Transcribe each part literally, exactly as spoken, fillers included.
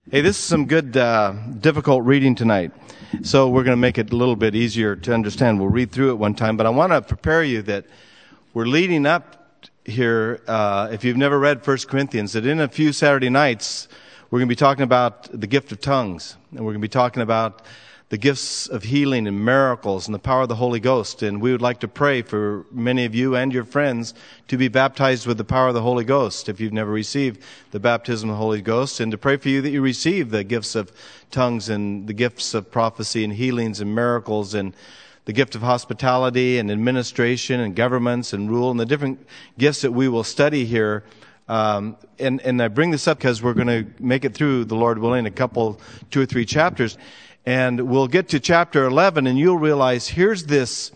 Hey, this is some good, uh, difficult reading tonight. So we're going to make it a little bit easier to understand. We'll read through it one time, but I want to prepare you that we're leading up here, uh, if you've never read First Corinthians, that in a few Saturday nights, we're going to be talking about the gift of tongues, and we're going to be talking about the gifts of healing and miracles and the power of the Holy Ghost. And we would like to pray for many of you and your friends to be baptized with the power of the Holy Ghost if you've never received the baptism of the Holy Ghost, and to pray for you that you receive the gifts of tongues and the gifts of prophecy and healings and miracles and the gift of hospitality and administration and governments and rule and the different gifts that we will study here. Um, and, and I bring this up because we're going to make it through, the Lord willing, a couple, two or three chapters. And we'll get to chapter eleven, and you'll realize here's this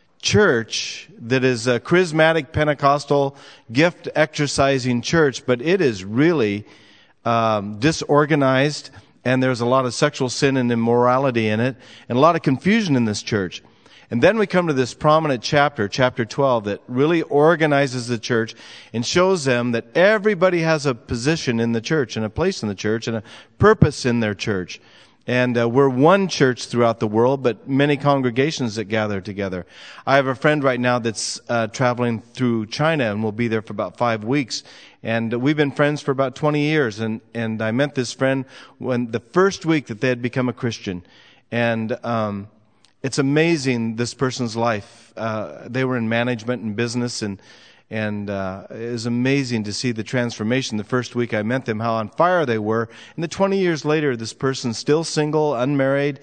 church that is a charismatic Pentecostal gift exercising church, but it is really um, disorganized, and there's a lot of sexual sin and immorality in it, and a lot of confusion in this church. And then we come to this prominent chapter, chapter twelve, that really organizes the church and shows them that everybody has a position in the church and a place in the church and a purpose in their church. And uh, we're one church throughout the world, but many congregations that gather together. I have a friend right now that's uh, traveling through China and will be there for about five weeks. And uh, we've been friends for about twenty years. And, and I met this friend when the first week that they had become a Christian. And um, it's amazing, this person's life. Uh, they were in management and business, and And uh, it was amazing to see the transformation. The first week I met them, how on fire they were. And then twenty years later, this person's still single, unmarried,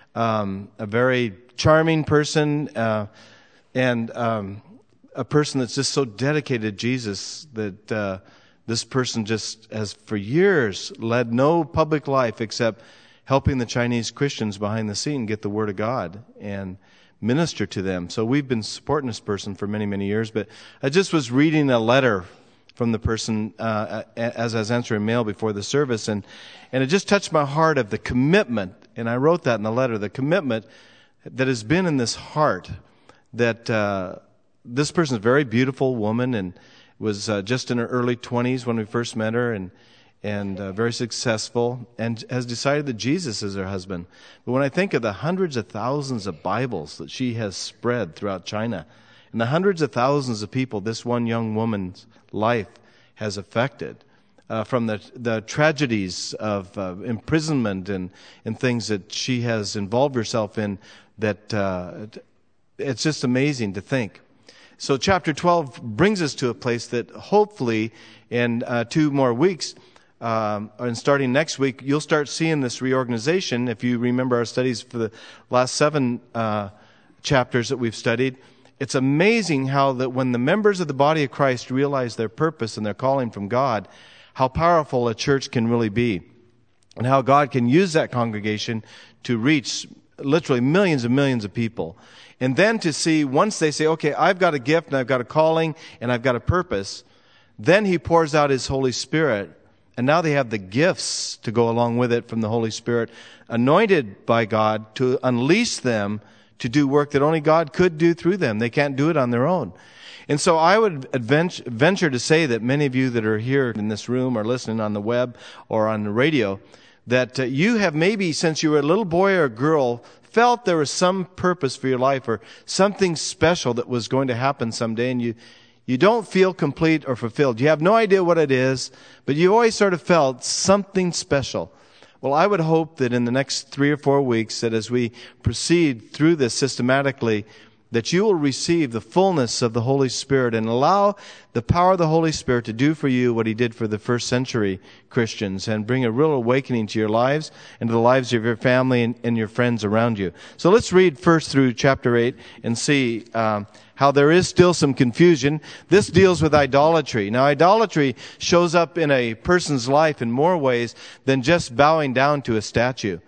um, a very charming person, uh, and um, a person that's just so dedicated to Jesus that uh, this person just has for years led no public life except helping the Chinese Christians behind the scene get the Word of God and minister to them. So we've been supporting this person for many, many years. But I just was reading a letter from the person uh, as I was answering mail before the service, and, and it just touched my heart of the commitment, and I wrote that in the letter, the commitment that has been in this heart, that uh, this person is a very beautiful woman and was uh, just in her early twenties when we first met her, and and uh, very successful, and has decided that Jesus is her husband. But when I think of the hundreds of thousands of Bibles that she has spread throughout China, and the hundreds of thousands of people this one young woman's life has affected, uh, from the the tragedies of uh, imprisonment and, and things that she has involved herself in, that uh, it's just amazing to think. So chapter twelve brings us to a place that hopefully in uh, two more weeks, Um, and starting next week, you'll start seeing this reorganization. If you remember our studies for the last seven uh, chapters that we've studied, it's amazing how that when the members of the body of Christ realize their purpose and their calling from God, how powerful a church can really be, and how God can use that congregation to reach literally millions and millions of people. And then to see, once they say, okay, I've got a gift and I've got a calling and I've got a purpose, then He pours out His Holy Spirit. And now they have the gifts to go along with it from the Holy Spirit, anointed by God to unleash them to do work that only God could do through them. They can't do it on their own. And so I would venture to say that many of you that are here in this room or listening on the web or on the radio, that uh, you have maybe since you were a little boy or a girl felt there was some purpose for your life or something special that was going to happen someday, and you You don't feel complete or fulfilled. You have no idea what it is, but you always sort of felt something special. Well, I would hope that in the next three or four weeks, that as we proceed through this systematically, that you will receive the fullness of the Holy Spirit and allow the power of the Holy Spirit to do for you what He did for the first century Christians, and bring a real awakening to your lives and to the lives of your family and, and your friends around you. So let's read first through chapter eight and see um, how there is still some confusion. This deals with idolatry. Now, idolatry shows up in a person's life in more ways than just bowing down to a statue.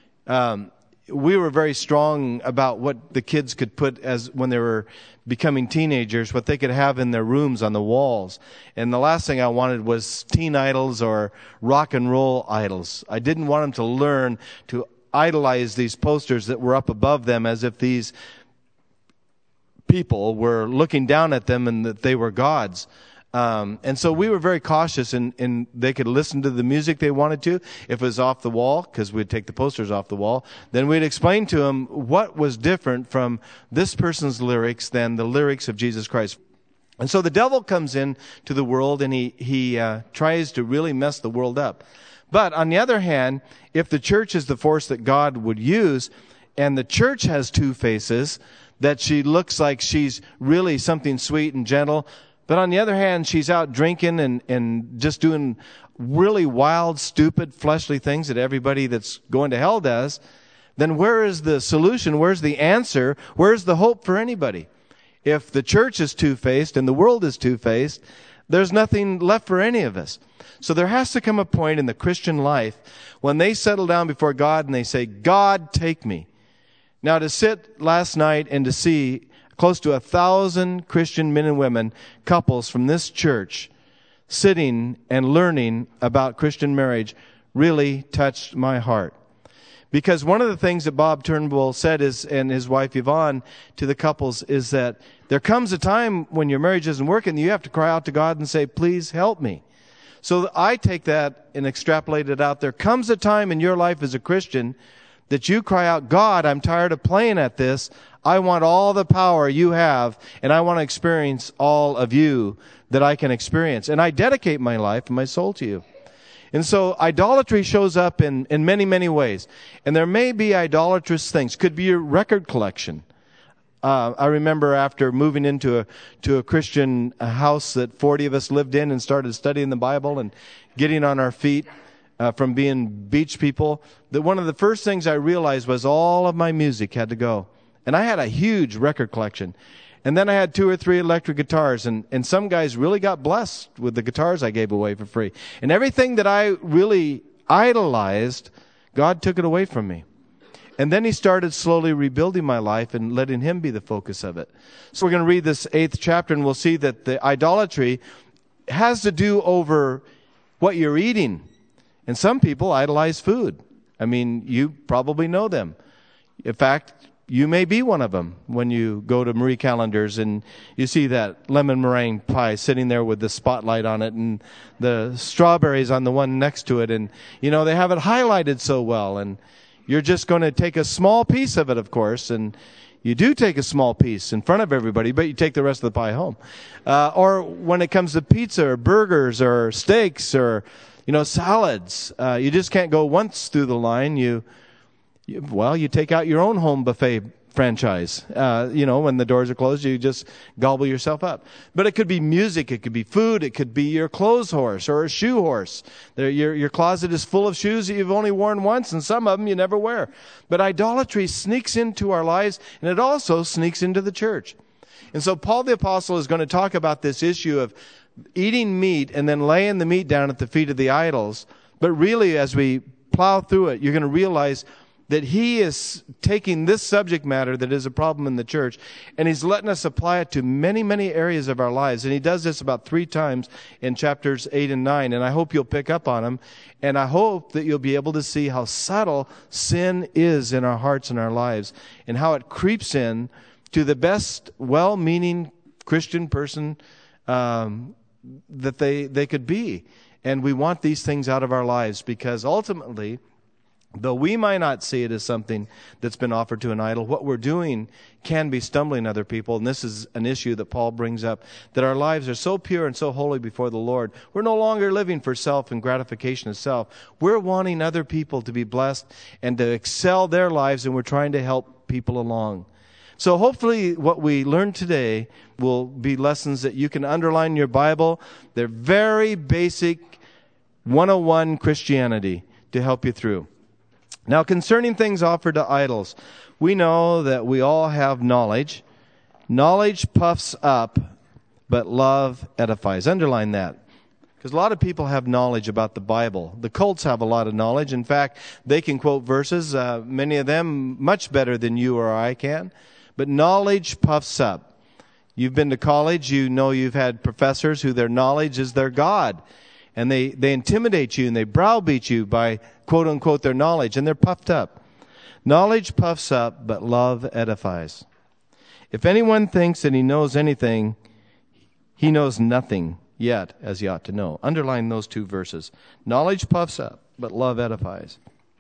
Um, we were very strong about what the kids could put as when they were becoming teenagers, what they could have in their rooms on the walls. And the last thing I wanted was teen idols or rock and roll idols. I didn't want them to learn to idolize these posters that were up above them as if these people were looking down at them and that they were gods. Um, and so we were very cautious, and, and they could listen to the music they wanted to. If it was off the wall, because we'd take the posters off the wall, then we'd explain to them what was different from this person's lyrics than the lyrics of Jesus Christ. And so the devil comes in to the world, and he, he uh, tries to really mess the world up. But on the other hand, if the church is the force that God would use, and the church has two faces, that she looks like she's really something sweet and gentle, but on the other hand, she's out drinking and, and just doing really wild, stupid, fleshly things that everybody that's going to hell does, then where is the solution? Where's the answer? Where's the hope for anybody? If the church is two-faced and the world is two-faced, there's nothing left for any of us. So there has to come a point in the Christian life when they settle down before God and they say, God, take me. Now, to sit last night and to see close to a thousand Christian men and women, couples from this church, sitting and learning about Christian marriage really touched my heart. Because one of the things that Bob Turnbull said is, and his wife Yvonne, to the couples, is that there comes a time when your marriage isn't working, you have to cry out to God and say, please help me. So I take that and extrapolate it out. There comes a time in your life as a Christian that you cry out, God, I'm tired of playing at this. I want all the power you have, and I want to experience all of you that I can experience. And I dedicate my life and my soul to you. And so idolatry shows up in, in many, many ways. And there may be idolatrous things. Could be your record collection. Uh, I remember after moving into a, to a Christian house that forty of us lived in and started studying the Bible and getting on our feet uh, from being beach people, that one of the first things I realized was all of my music had to go. And I had a huge record collection. And then I had two or three electric guitars, and, and some guys really got blessed with the guitars I gave away for free. And everything that I really idolized, God took it away from me. And then he started slowly rebuilding my life and letting him be the focus of it. So we're going to read this eighth chapter, and we'll see that the idolatry has to do over what you're eating. And some people idolize food. I mean, you probably know them. In fact, you may be one of them when you go to Marie Callender's and you see that lemon meringue pie sitting there with the spotlight on it and the strawberries on the one next to it. And, you know, they have it highlighted so well. And you're just going to take a small piece of it, of course. And you do take a small piece in front of everybody, but you take the rest of the pie home. Uh, or when it comes to pizza or burgers or steaks or, you know, salads, uh, you just can't go once through the line. You Well, you take out your own home buffet franchise. Uh, you know, when the doors are closed, you just gobble yourself up. But it could be music, it could be food, it could be your clothes horse or a shoe horse. There, your, your closet is full of shoes that you've only worn once, and some of them you never wear. But idolatry sneaks into our lives, and it also sneaks into the church. And so Paul the Apostle is going to talk about this issue of eating meat and then laying the meat down at the feet of the idols. But really, as we plow through it, you're going to realize that he is taking this subject matter that is a problem in the church, and he's letting us apply it to many, many areas of our lives. And he does this about three times in chapters eight and nine, and I hope you'll pick up on them. And I hope that you'll be able to see how subtle sin is in our hearts and our lives, and how it creeps in to the best, well-meaning Christian person um, that they, they could be. And we want these things out of our lives because ultimately, though we might not see it as something that's been offered to an idol, what we're doing can be stumbling other people. And this is an issue that Paul brings up, that our lives are so pure and so holy before the Lord. We're no longer living for self and gratification of self. We're wanting other people to be blessed and to excel their lives, and we're trying to help people along. So hopefully what we learn today will be lessons that you can underline in your Bible. They're very basic one oh one Christianity to help you through. Now, concerning things offered to idols, we know that we all have knowledge. Knowledge puffs up, but love edifies. Underline that. Because a lot of people have knowledge about the Bible. The cults have a lot of knowledge. In fact, they can quote verses, uh, many of them much better than you or I can. But knowledge puffs up. You've been to college, you know you've had professors who their knowledge is their God. And they, they intimidate you and they browbeat you by quote unquote their knowledge, and they're puffed up. Knowledge puffs up, but love edifies. If anyone thinks that he knows anything, he knows nothing yet as he ought to know. Underline those two verses. Knowledge puffs up, but love edifies.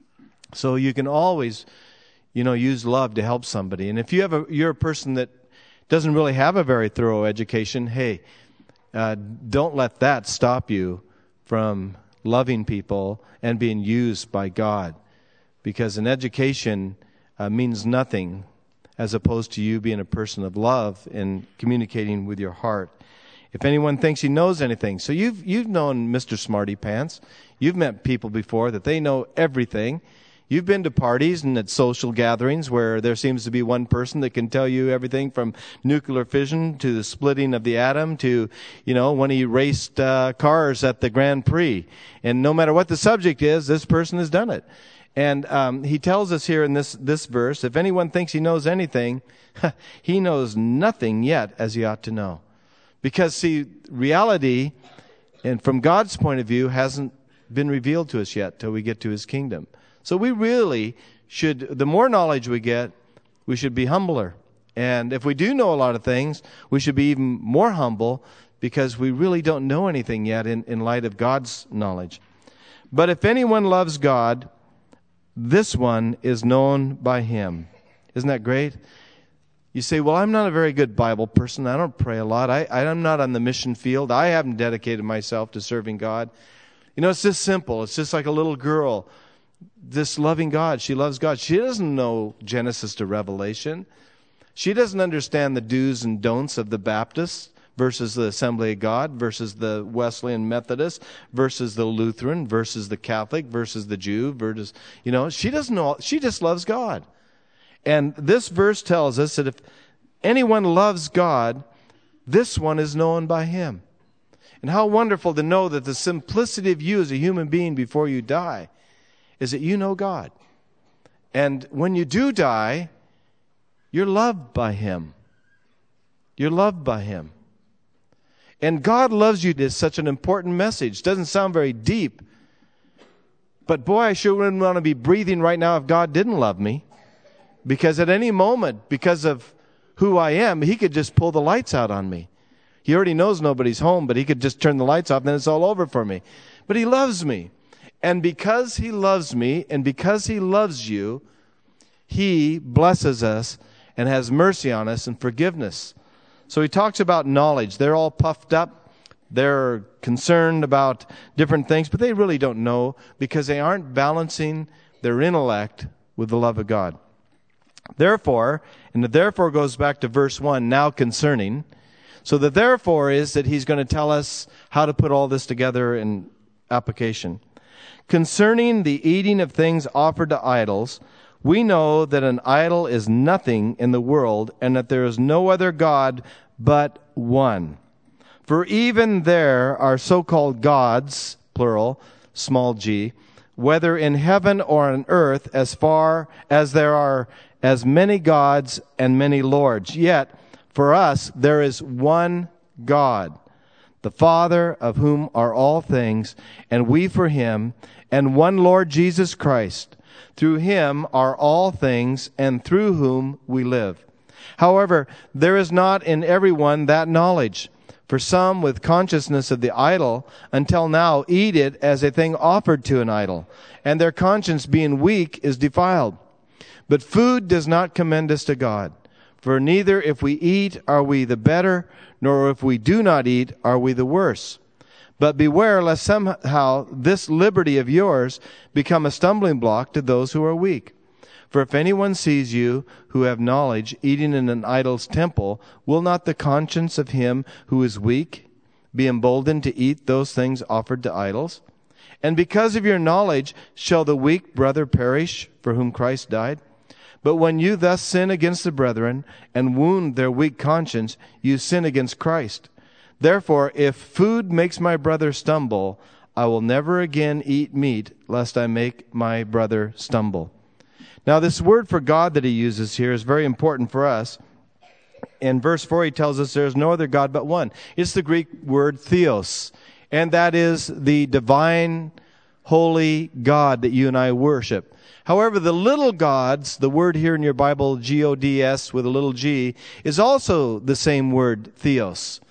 So you can always, you know, use love to help somebody. And if you have a, you're a person that doesn't really have a very thorough education, hey, uh, don't let that stop you from loving people and being used by God. Because an education uh, means nothing as opposed to you being a person of love and communicating with your heart. If anyone thinks he knows anything, so you've you've known Mister Smarty Pants. You've met people before that they know everything. You've been to parties and at social gatherings where there seems to be one person that can tell you everything from nuclear fission to the splitting of the atom to, you know, when he raced uh, cars at the Grand Prix. And no matter what the subject is, this person has done it. And um, he tells us here in this, this verse, if anyone thinks he knows anything, he knows nothing yet as he ought to know. Because, see, reality, and from God's point of view, hasn't been revealed to us yet till we get to his kingdom. So we really should, the more knowledge we get, we should be humbler. And if we do know a lot of things, we should be even more humble because we really don't know anything yet in, in light of God's knowledge. But if anyone loves God, this one is known by him. Isn't that great? You say, well, I'm not a very good Bible person. I don't pray a lot. I, I'm not on the mission field. I haven't dedicated myself to serving God. You know, it's just simple. It's just like a little girl. This loving God, she loves God. She doesn't know Genesis to Revelation. She doesn't understand the do's and don'ts of the Baptists versus the Assembly of God versus the Wesleyan Methodist versus the Lutheran versus the Catholic versus the Jew versus, you know, she doesn't know. She just loves God. And this verse tells us that if anyone loves God, this one is known by him. And how wonderful to know that the simplicity of you as a human being before you die is that you know God. And when you do die, you're loved by him. You're loved by him. And God loves you is such an important message. Doesn't sound very deep. But boy, I sure wouldn't want to be breathing right now if God didn't love me. Because at any moment, because of who I am, he could just pull the lights out on me. He already knows nobody's home, but he could just turn the lights off, and then it's all over for me. But he loves me. And because he loves me, and because he loves you, he blesses us and has mercy on us and forgiveness. So he talks about knowledge. They're all puffed up. They're concerned about different things, but they really don't know because they aren't balancing their intellect with the love of God. Therefore, and the therefore goes back to verse one, now concerning. So the therefore is that he's going to tell us how to put all this together in application. Concerning the eating of things offered to idols, we know that an idol is nothing in the world and that there is no other God but one. For even there are so-called gods, plural, small g, whether in heaven or on earth, as far as there are as many gods and many lords. Yet, for us, there is one God, the Father of whom are all things, and we for him, and one Lord Jesus Christ. Through him are all things, and through whom we live. However, there is not in everyone that knowledge. For some with consciousness of the idol until now eat it as a thing offered to an idol, and their conscience being weak is defiled. But food does not commend us to God. For neither if we eat are we the better, nor if we do not eat are we the worse. But beware lest somehow this liberty of yours become a stumbling block to those who are weak. For if anyone sees you who have knowledge eating in an idol's temple, will not the conscience of him who is weak be emboldened to eat those things offered to idols? And because of your knowledge shall the weak brother perish for whom Christ died? But when you thus sin against the brethren and wound their weak conscience, you sin against Christ. Therefore, if food makes my brother stumble, I will never again eat meat, lest I make my brother stumble. Now, this word for God that he uses here is very important for us. In verse four, he tells us there is no other God but one. It's the Greek word theos, and that is the divine, holy God that you and I worship. However, the little gods, the word here in your Bible, G O D S with a little g, is also the same word, theos.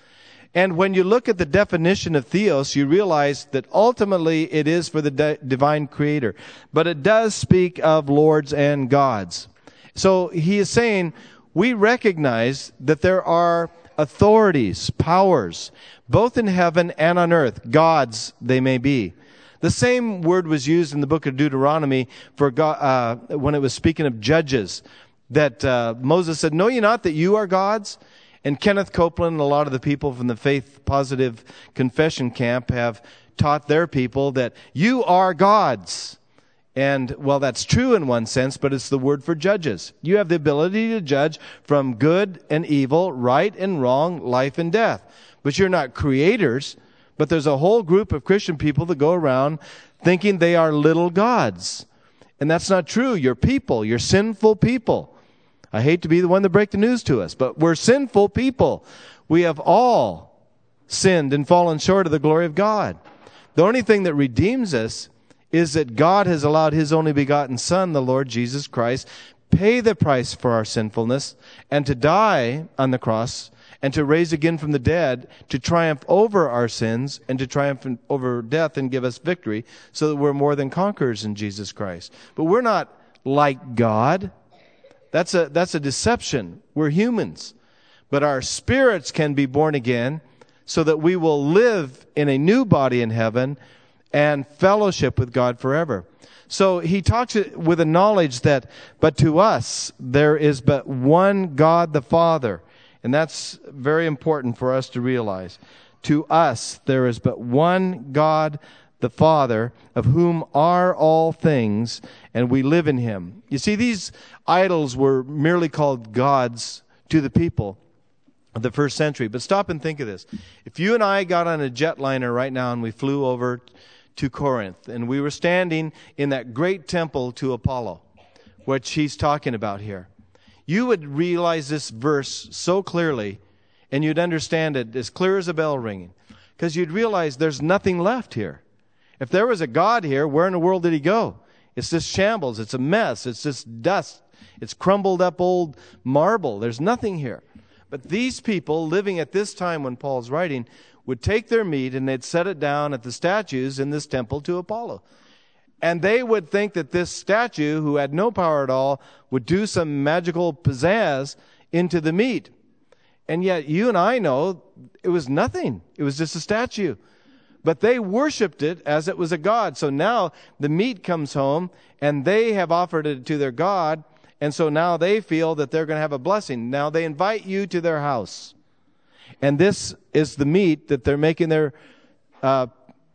And when you look at the definition of theos, you realize that ultimately it is for the di- divine creator. But it does speak of lords and gods. So he is saying, we recognize that there are authorities, powers, both in heaven and on earth. Gods they may be. The same word was used in the book of Deuteronomy for God, uh, when it was speaking of judges, that uh, Moses said, know ye not that you are gods? And Kenneth Copeland and a lot of the people from the Faith Positive Confession camp have taught their people that you are gods. And, well, that's true in one sense, but it's the word for judges. You have the ability to judge from good and evil, right and wrong, life and death. But you're not creators. But there's a whole group of Christian people that go around thinking they are little gods. And that's not true. You're people. You're sinful people. I hate to be the one to break the news to us, but we're sinful people. We have all sinned and fallen short of the glory of God. The only thing that redeems us is that God has allowed His only begotten Son, the Lord Jesus Christ, pay the price for our sinfulness and to die on the cross and to raise again from the dead, to triumph over our sins and to triumph over death and give us victory so that we're more than conquerors in Jesus Christ. But we're not like God. That's a, that's a deception. We're humans. But our spirits can be born again so that we will live in a new body in heaven and fellowship with God forever. So he talks with a knowledge that, but to us, there is but one God the Father. And that's very important for us to realize. To us, there is but one God, the Father, of whom are all things, and we live in Him. You see, these idols were merely called gods to the people of the first century. But stop and think of this. If you and I got on a jetliner right now and we flew over to Corinth, and we were standing in that great temple to Apollo, which he's talking about here, you would realize this verse so clearly, and you'd understand it as clear as a bell ringing, because you'd realize there's nothing left here. If there was a God here, where in the world did He go? It's this shambles. It's a mess. It's this dust. It's crumbled up old marble. There's nothing here. But these people living at this time when Paul's writing would take their meat and they'd set it down at the statues in this temple to Apollo. And they would think that this statue, who had no power at all, would do some magical pizzazz into the meat. And yet you and I know it was nothing. It was just a statue. But they worshipped it as it was a god. So now the meat comes home and they have offered it to their god. And so now they feel that they're going to have a blessing. Now they invite you to their house. And this is the meat that they're making their uh,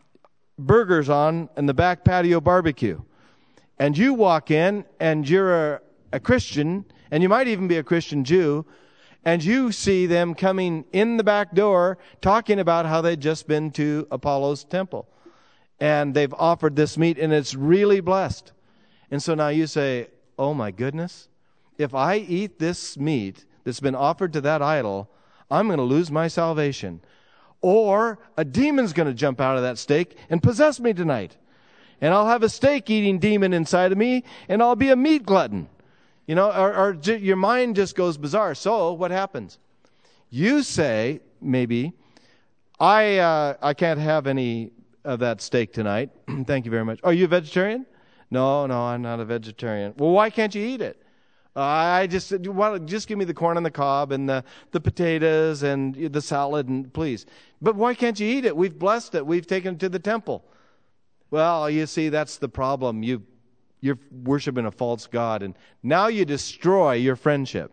burgers on in the back patio barbecue. And you walk in and you're a, a Christian, and you might even be a Christian Jew, and you see them coming in the back door talking about how they'd just been to Apollo's temple. And they've offered this meat, and it's really blessed. And so now you say, oh my goodness, if I eat this meat that's been offered to that idol, I'm going to lose my salvation. Or a demon's going to jump out of that steak and possess me tonight. And I'll have a steak-eating demon inside of me, and I'll be a meat glutton. You know, or, or j- your mind just goes bizarre. So what happens? You say, maybe, I uh, I can't have any of that steak tonight. Thank you very much. Are you a vegetarian? No, no, I'm not a vegetarian. Well, why can't you eat it? Uh, I just well, just give me the corn on the cob and the, the potatoes and the salad, and please. But why can't you eat it? We've blessed it. We've taken it to the temple. Well, you see, that's the problem. You you're worshiping a false god, and now you destroy your friendship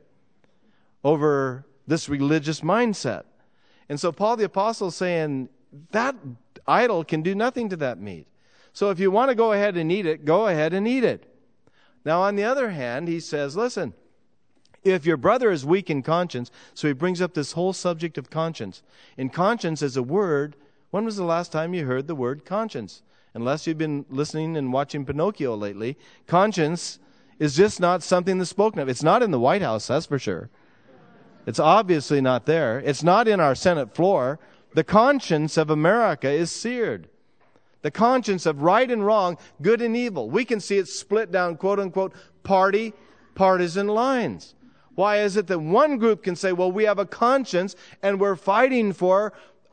over this religious mindset. And so Paul the Apostle is saying that idol can do nothing to that meat. So if you want to go ahead and eat it, go ahead and eat it. Now, on the other hand, he says, listen, if your brother is weak in conscience, so he brings up this whole subject of conscience. And conscience is a word. When was the last time you heard the word conscience? Unless you've been listening and watching Pinocchio lately, conscience is just not something that's spoken of. It's not in the White House, that's for sure. It's obviously not there. It's not in our Senate floor. The conscience of America is seared. The conscience of right and wrong, good and evil. We can see it split down, quote unquote, party, partisan lines. Why is it that one group can say, well, we have a conscience and we're fighting for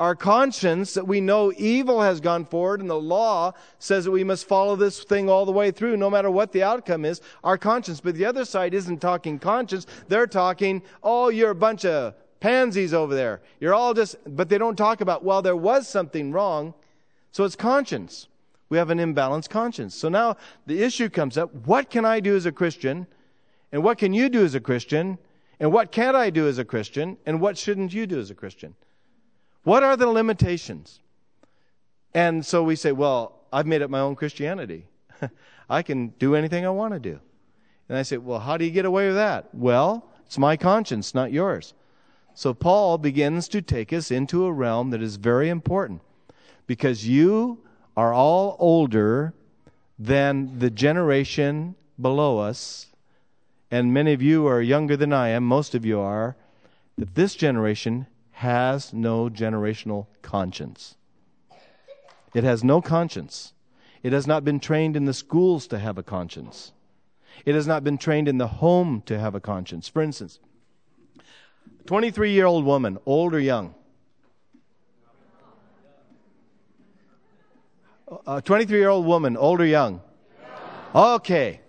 our conscience, that we know evil has gone forward and the law says that we must follow this thing all the way through, no matter what the outcome is, our conscience. But the other side isn't talking conscience. They're talking, oh, you're a bunch of pansies over there. You're all just, but they don't talk about, well, there was something wrong. So it's conscience. We have an imbalanced conscience. So now the issue comes up, what can I do as a Christian? And what can you do as a Christian? And what can't I do as a Christian? And what shouldn't you do as a Christian? What are the limitations? And so we say, well, I've made up my own Christianity. I can do anything I want to do. And I say, well, how do you get away with that? Well, it's my conscience, not yours. So Paul begins to take us into a realm that is very important, because you are all older than the generation below us, and many of you are younger than I am, most of you are, that this generation has no generational conscience. It has no conscience. It has not been trained in the schools to have a conscience. It has not been trained in the home to have a conscience. For instance, a twenty-three-year-old woman, old or young? A twenty-three-year-old woman, old or young? Okay.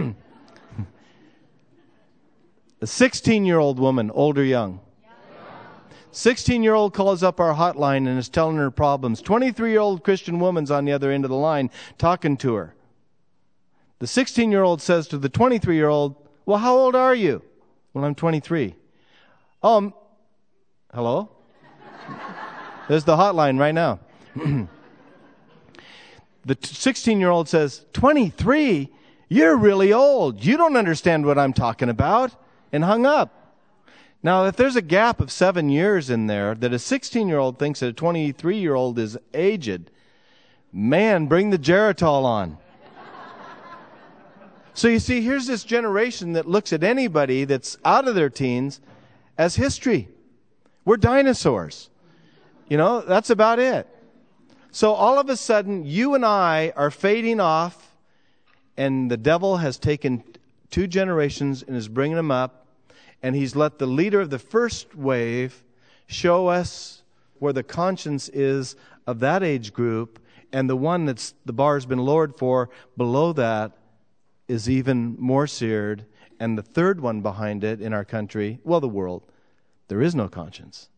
A sixteen-year-old woman, old or young? sixteen-year-old calls up our hotline and is telling her problems. twenty-three-year-old Christian woman's on the other end of the line talking to her. The sixteen-year-old says to the twenty-three-year-old, well, how old are you? Well, I'm twenty-three. Um, hello? There's the hotline right now. The sixteen-year-old says, twenty-three? You're really old. You don't understand what I'm talking about. And hung up. Now, if there's a gap of seven years in there that a sixteen-year-old thinks that a twenty-three-year-old is aged, man, bring the Geritol on. So you see, here's this generation that looks at anybody that's out of their teens as history. We're dinosaurs. You know, that's about it. So all of a sudden, you and I are fading off, and the devil has taken two generations and is bringing them up, and he's let the leader of the first wave show us where the conscience is of that age group, and the one that's the bar's been lowered for below that is even more seared, and the third one behind it in our country, well, the world, there is no conscience.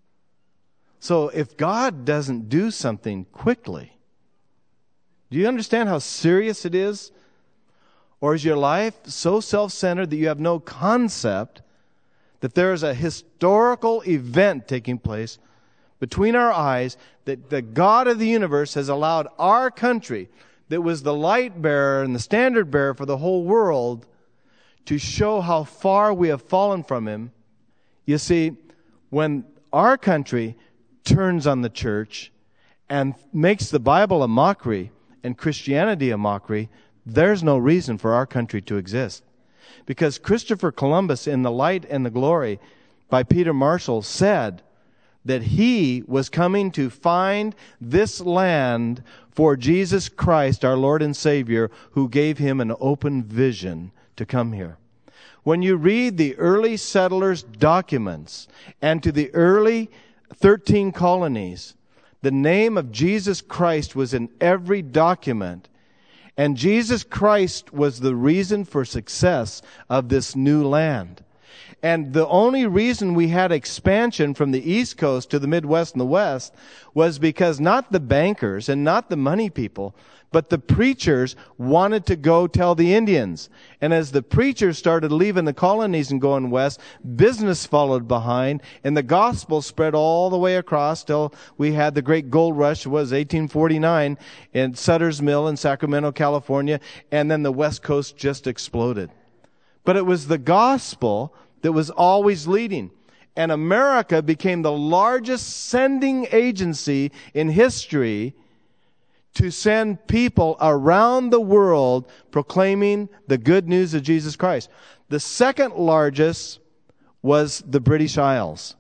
So if God doesn't do something quickly, do you understand how serious it is? Or is your life so self-centered that you have no concept that there is a historical event taking place between our eyes, that the God of the universe has allowed our country, that was the light bearer and the standard bearer for the whole world, to show how far we have fallen from Him? You see, when our country turns on the church and makes the Bible a mockery and Christianity a mockery, there's no reason for our country to exist. Because Christopher Columbus, in The Light and the Glory by Peter Marshall, said that he was coming to find this land for Jesus Christ, our Lord and Savior, who gave him an open vision to come here. When you read the early settlers' documents and to the early thirteen colonies, the name of Jesus Christ was in every document. And Jesus Christ was the reason for success of this new land. And the only reason we had expansion from the East Coast to the Midwest and the West was because not the bankers and not the money people, but the preachers wanted to go tell the Indians. And as the preachers started leaving the colonies and going west, business followed behind, and the gospel spread all the way across till we had the great gold rush. It was eighteen forty-nine in Sutter's Mill in Sacramento, California, and then the West Coast just exploded. But it was the gospel that was always leading. And America became the largest sending agency in history to send people around the world proclaiming the good news of Jesus Christ. The second largest was the British Isles.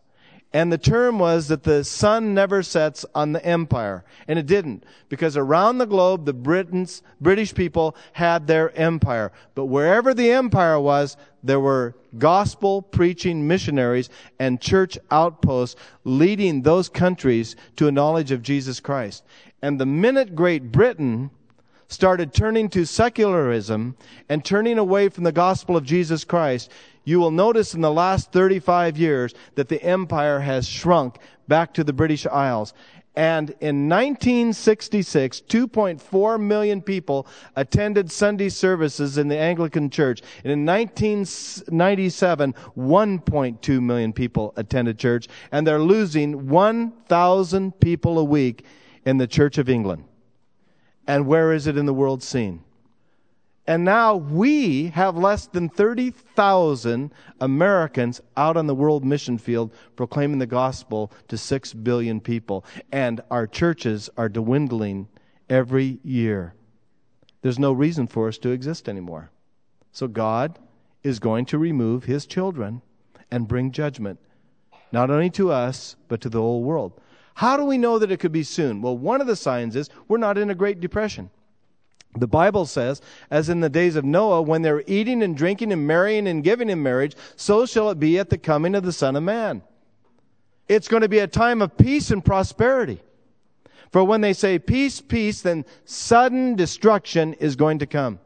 And the term was that the sun never sets on the empire. And it didn't, because around the globe, the Britons, British people had their empire. But wherever the empire was, there were gospel-preaching missionaries and church outposts leading those countries to a knowledge of Jesus Christ. And the minute Great Britain started turning to secularism and turning away from the gospel of Jesus Christ, you will notice in the last thirty-five years that the empire has shrunk back to the British Isles. And in nineteen sixty-six, two point four million people attended Sunday services in the Anglican Church. And in nineteen ninety-seven, one point two million people attended church. And they're losing one thousand people a week in the Church of England. And where is it in the world scene? And now we have less than thirty thousand Americans out on the world mission field proclaiming the gospel to six billion people. And our churches are dwindling every year. There's no reason for us to exist anymore. So God is going to remove His children and bring judgment, not only to us, but to the whole world. How do we know that it could be soon? Well, one of the signs is we're not in a Great Depression. The Bible says, as in the days of Noah, when they were eating and drinking and marrying and giving in marriage, so shall it be at the coming of the Son of Man. It's going to be a time of peace and prosperity. For when they say peace, peace, then sudden destruction is going to come.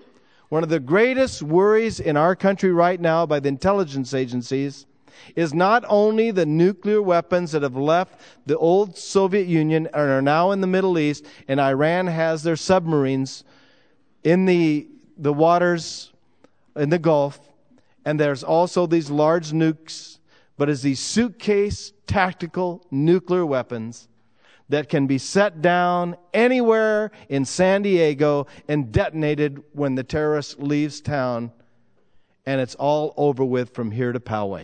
One of the greatest worries in our country right now by the intelligence agencies is not only the nuclear weapons that have left the old Soviet Union and are now in the Middle East, and Iran has their submarines in the, the waters in the Gulf, and there's also these large nukes, but as these suitcase tactical nuclear weapons that can be set down anywhere in San Diego and detonated when the terrorist leaves town, and it's all over with from here to Poway.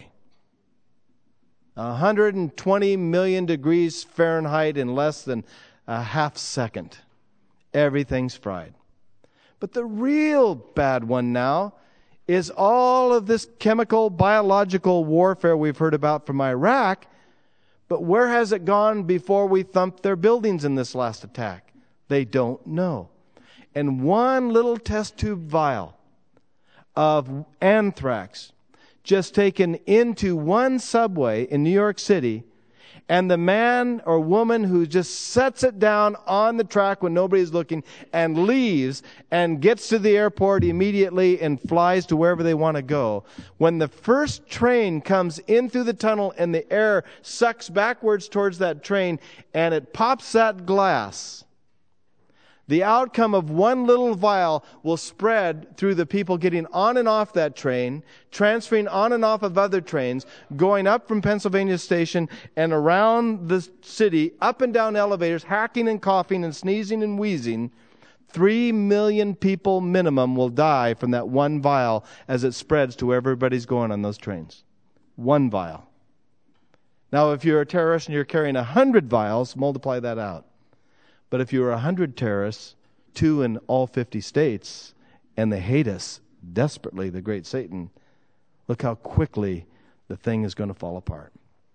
one hundred twenty million degrees Fahrenheit in less than a half second. Everything's fried. But the real bad one now is all of this chemical, biological warfare we've heard about from Iraq. But where has it gone before we thumped their buildings in this last attack? They don't know. And one little test tube vial of anthrax just taken into one subway in New York City, and the man or woman who just sets it down on the track when nobody's looking and leaves and gets to the airport immediately and flies to wherever they want to go. When the first train comes in through the tunnel and the air sucks backwards towards that train and it pops that glass, the outcome of one little vial will spread through the people getting on and off that train, transferring on and off of other trains, going up from Pennsylvania Station and around the city, up and down elevators, hacking and coughing and sneezing and wheezing. Three million people minimum will die from that one vial as it spreads to where everybody's going on those trains. One vial. Now, if you're a terrorist and you're carrying a hundred vials, multiply that out. But if you were a hundred terrorists, two in all fifty states, and they hate us desperately, the great Satan, look how quickly the thing is going to fall apart.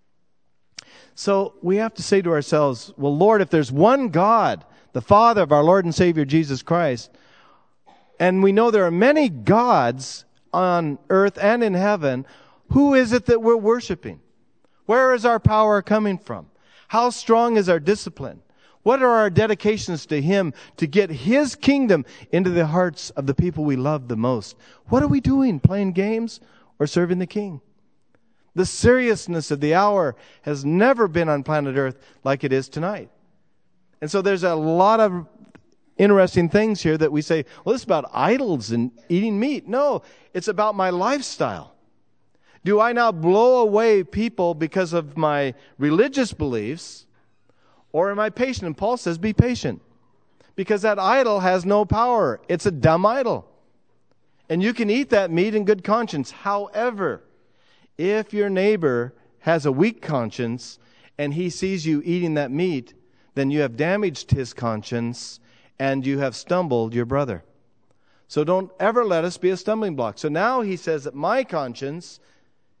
So we have to say to ourselves, well, Lord, if there's one God, the Father of our Lord and Savior Jesus Christ, and we know there are many gods on earth and in heaven, who is it that we're worshiping? Where is our power coming from? How strong is our discipline? What are our dedications to Him to get His kingdom into the hearts of the people we love the most? What are we doing? Playing games or serving the King? The seriousness of the hour has never been on planet Earth like it is tonight. And so there's a lot of interesting things here that we say, well, this is about idols and eating meat. No, it's about my lifestyle. Do I now blow away people because of my religious beliefs? Or am I patient? And Paul says, be patient. Because that idol has no power. It's a dumb idol. And you can eat that meat in good conscience. However, if your neighbor has a weak conscience and he sees you eating that meat, then you have damaged his conscience and you have stumbled your brother. So don't ever let us be a stumbling block. So now he says that my conscience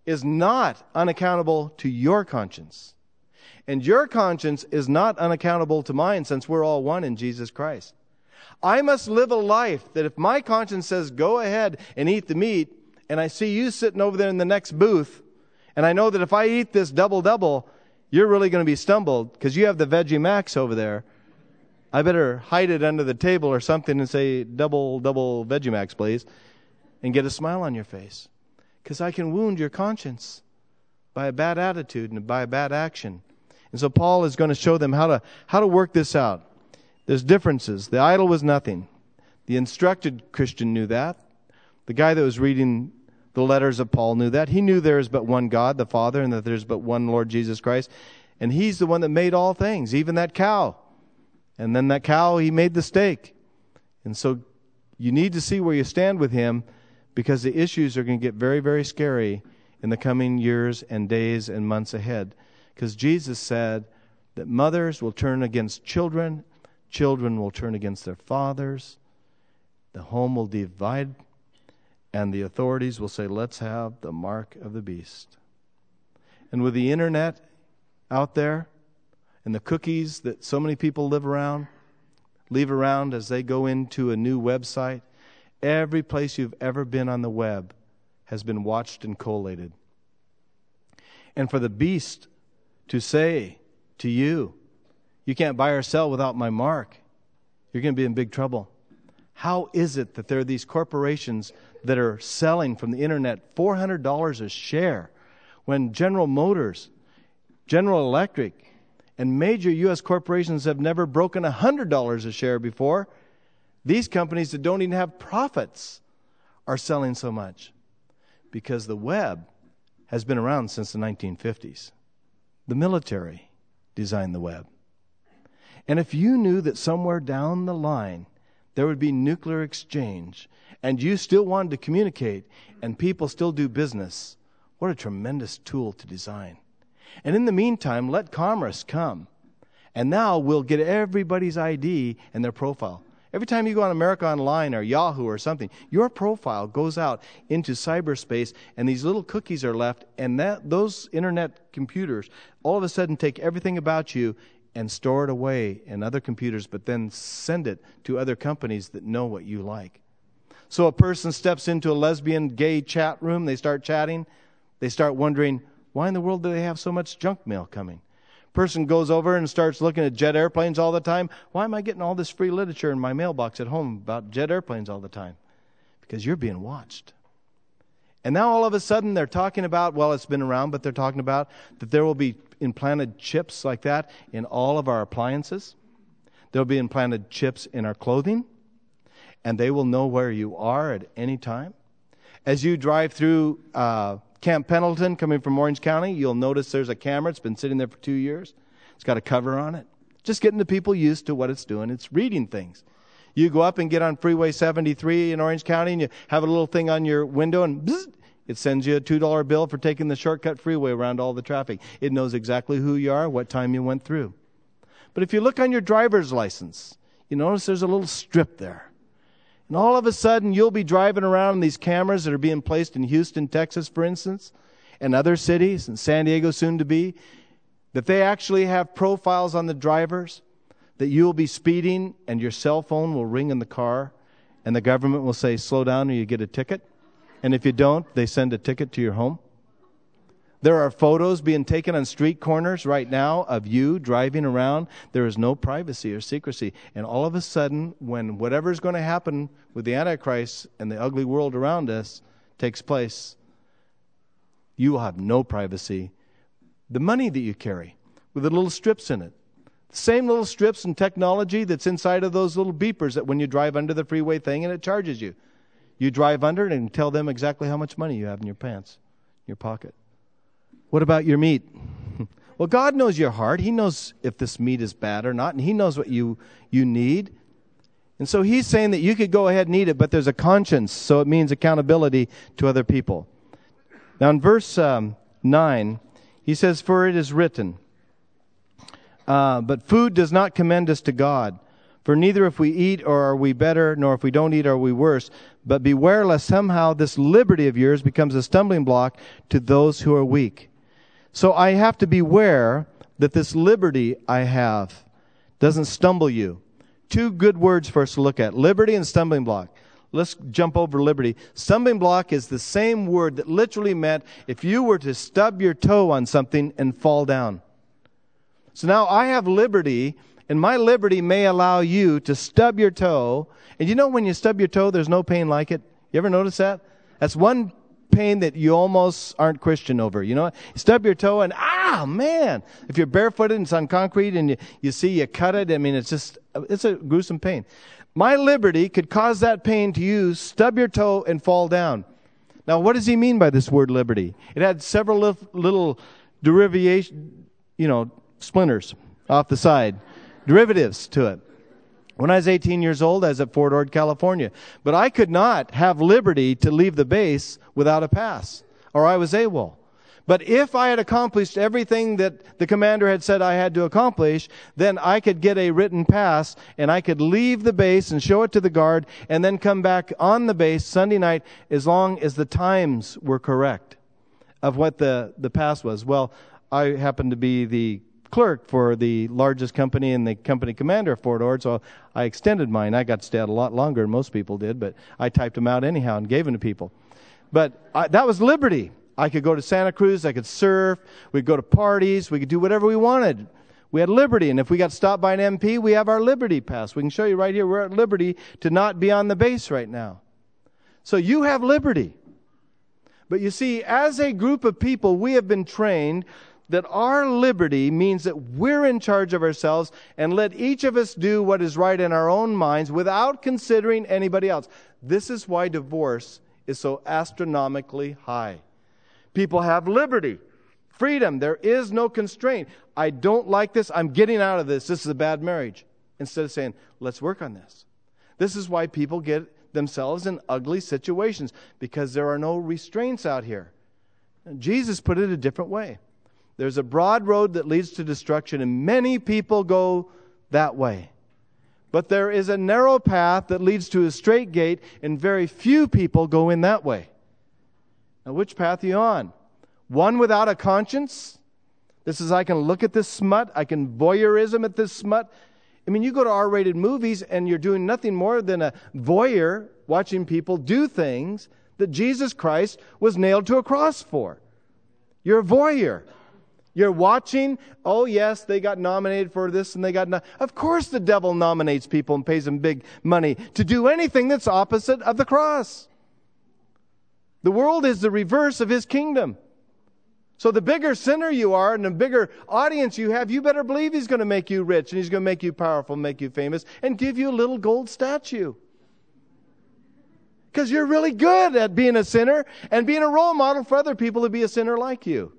is not unaccountable to your conscience. And your conscience is not unaccountable to mine, since we're all one in Jesus Christ. I must live a life that if my conscience says, go ahead and eat the meat, and I see you sitting over there in the next booth, and I know that if I eat this double-double, you're really going to be stumbled because you have the Veggie Max over there. I better hide it under the table or something and say, double, double Veggie Max, please, and get a smile on your face. Because I can wound your conscience by a bad attitude and by a bad action. And so Paul is going to show them how to how to work this out. There's differences. The idol was nothing. The instructed Christian knew that. The guy that was reading the letters of Paul knew that. He knew there is but one God, the Father, and that there's but one Lord Jesus Christ. And He's the one that made all things, even that cow. And then that cow, He made the steak. And so you need to see where you stand with Him, because the issues are going to get very, very scary in the coming years and days and months ahead. Because Jesus said that mothers will turn against children, children will turn against their fathers, the home will divide, and the authorities will say, let's have the mark of the beast. And with the internet out there, and the cookies that so many people live around, leave around as they go into a new website, every place you've ever been on the web has been watched and collated. And for the beast to say to you, you can't buy or sell without my mark, you're going to be in big trouble. How is it that there are these corporations that are selling from the internet four hundred dollars a share when General Motors, General Electric, and major U S corporations have never broken one hundred dollars a share before? These companies that don't even have profits are selling so much because the web has been around since the nineteen fifties. The military designed the web. And if you knew that somewhere down the line there would be nuclear exchange and you still wanted to communicate and people still do business, what a tremendous tool to design. And in the meantime, let commerce come. And now we'll get everybody's I D and their profile. Every time you go on America Online or Yahoo or something, your profile goes out into cyberspace, and these little cookies are left, and that those internet computers all of a sudden take everything about you and store it away in other computers, but then send it to other companies that know what you like. So a person steps into a lesbian gay chat room, they start chatting, they start wondering, why in the world do they have so much junk mail coming? Person goes over and starts looking at jet airplanes all the time. Why am I getting all this free literature in my mailbox at home about jet airplanes all the time? Because you're being watched. And now all of a sudden they're talking about, well, it's been around, but they're talking about that there will be implanted chips like that in all of our appliances. There will be implanted chips in our clothing. And they will know where you are at any time. As you drive through uh, Camp Pendleton, coming from Orange County, you'll notice there's a camera. It's been sitting there for two years. It's got a cover on it. Just getting the people used to what it's doing. It's reading things. You go up and get on Freeway seventy-three in Orange County, and you have a little thing on your window, and bzz, it sends you a two dollar bill for taking the shortcut freeway around all the traffic. It knows exactly who you are, what time you went through. But if you look on your driver's license, you notice there's a little strip there. And all of a sudden, you'll be driving around in these cameras that are being placed in Houston, Texas, for instance, and other cities, and San Diego soon to be, that they actually have profiles on the drivers, that you'll be speeding and your cell phone will ring in the car, and the government will say, slow down or you get a ticket. And if you don't, they send a ticket to your home. There are photos being taken on street corners right now of you driving around. There is no privacy or secrecy. And all of a sudden, when whatever is going to happen with the Antichrist and the ugly world around us takes place, you will have no privacy. The money that you carry with the little strips in it, the same little strips and technology that's inside of those little beepers that when you drive under the freeway thing and it charges you. You drive under it and tell them exactly how much money you have in your pants, your pocket. What about your meat? Well, God knows your heart. He knows if this meat is bad or not, and He knows what you, you need. And so He's saying that you could go ahead and eat it, but there's a conscience, so it means accountability to other people. Now in verse um, nine, He says, for it is written, uh, but food does not commend us to God, For neither if we eat or are we better, nor if we don't eat are we worse. But beware lest somehow this liberty of yours becomes a stumbling block to those who are weak. So I have to beware that this liberty I have doesn't stumble you. Two good words for us to look at. Liberty and stumbling block. Let's jump over liberty. Stumbling block is the same word that literally meant if you were to stub your toe on something and fall down. So now I have liberty, and my liberty may allow you to stub your toe. And you know when you stub your toe, there's no pain like it? You ever notice that? That's one pain that you almost aren't Christian over. You know, you stub your toe and, ah, man. If you're barefooted and it's on concrete and you, you see you cut it, I mean, it's just, it's a gruesome pain. My liberty could cause that pain to you, stub your toe and fall down. Now, what does he mean by this word liberty? It had several little, little derivation, you know, splinters off the side, derivatives to it. When I was eighteen years old, I was at Fort Ord, California. But I could not have liberty to leave the base without a pass, or I was AWOL. But if I had accomplished everything that the commander had said I had to accomplish, then I could get a written pass, and I could leave the base and show it to the guard, and then come back on the base Sunday night as long as the times were correct of what the, the pass was. Well, I happened to be the clerk for the largest company and the company commander of Fort Ord, so I extended mine. I got to stay out a lot longer than most people did, but I typed them out anyhow and gave them to people. But I, that was liberty. I could go to Santa Cruz, I could surf, we'd go to parties, we could do whatever we wanted. We had liberty, and if we got stopped by an M P, we have our liberty pass. We can show you right here, we're at liberty to not be on the base right now. So you have liberty. But you see, as a group of people, we have been trained that our liberty means that we're in charge of ourselves, and let each of us do what is right in our own minds without considering anybody else. This is why divorce is so astronomically high. People have liberty, freedom. There is no constraint. I don't like this. I'm getting out of this. This is a bad marriage. Instead of saying, let's work on this. This is why people get themselves in ugly situations, because there are no restraints out here. And Jesus put it a different way. There's a broad road that leads to destruction, and many people go that way. But there is a narrow path that leads to a straight gate, and very few people go in that way. Now, which path are you on? One without a conscience? This is, I can look at this smut. I can voyeurism at this smut. I mean, you go to R-rated movies and you're doing nothing more than a voyeur, watching people do things that Jesus Christ was nailed to a cross for. You're a voyeur. You're watching, oh yes, they got nominated for this and they got... No- of course the devil nominates people and pays them big money to do anything that's opposite of the cross. The world is the reverse of his kingdom. So the bigger sinner you are and the bigger audience you have, you better believe he's going to make you rich and he's going to make you powerful, make you famous, and give you a little gold statue. Because you're really good at being a sinner and being a role model for other people to be a sinner like you.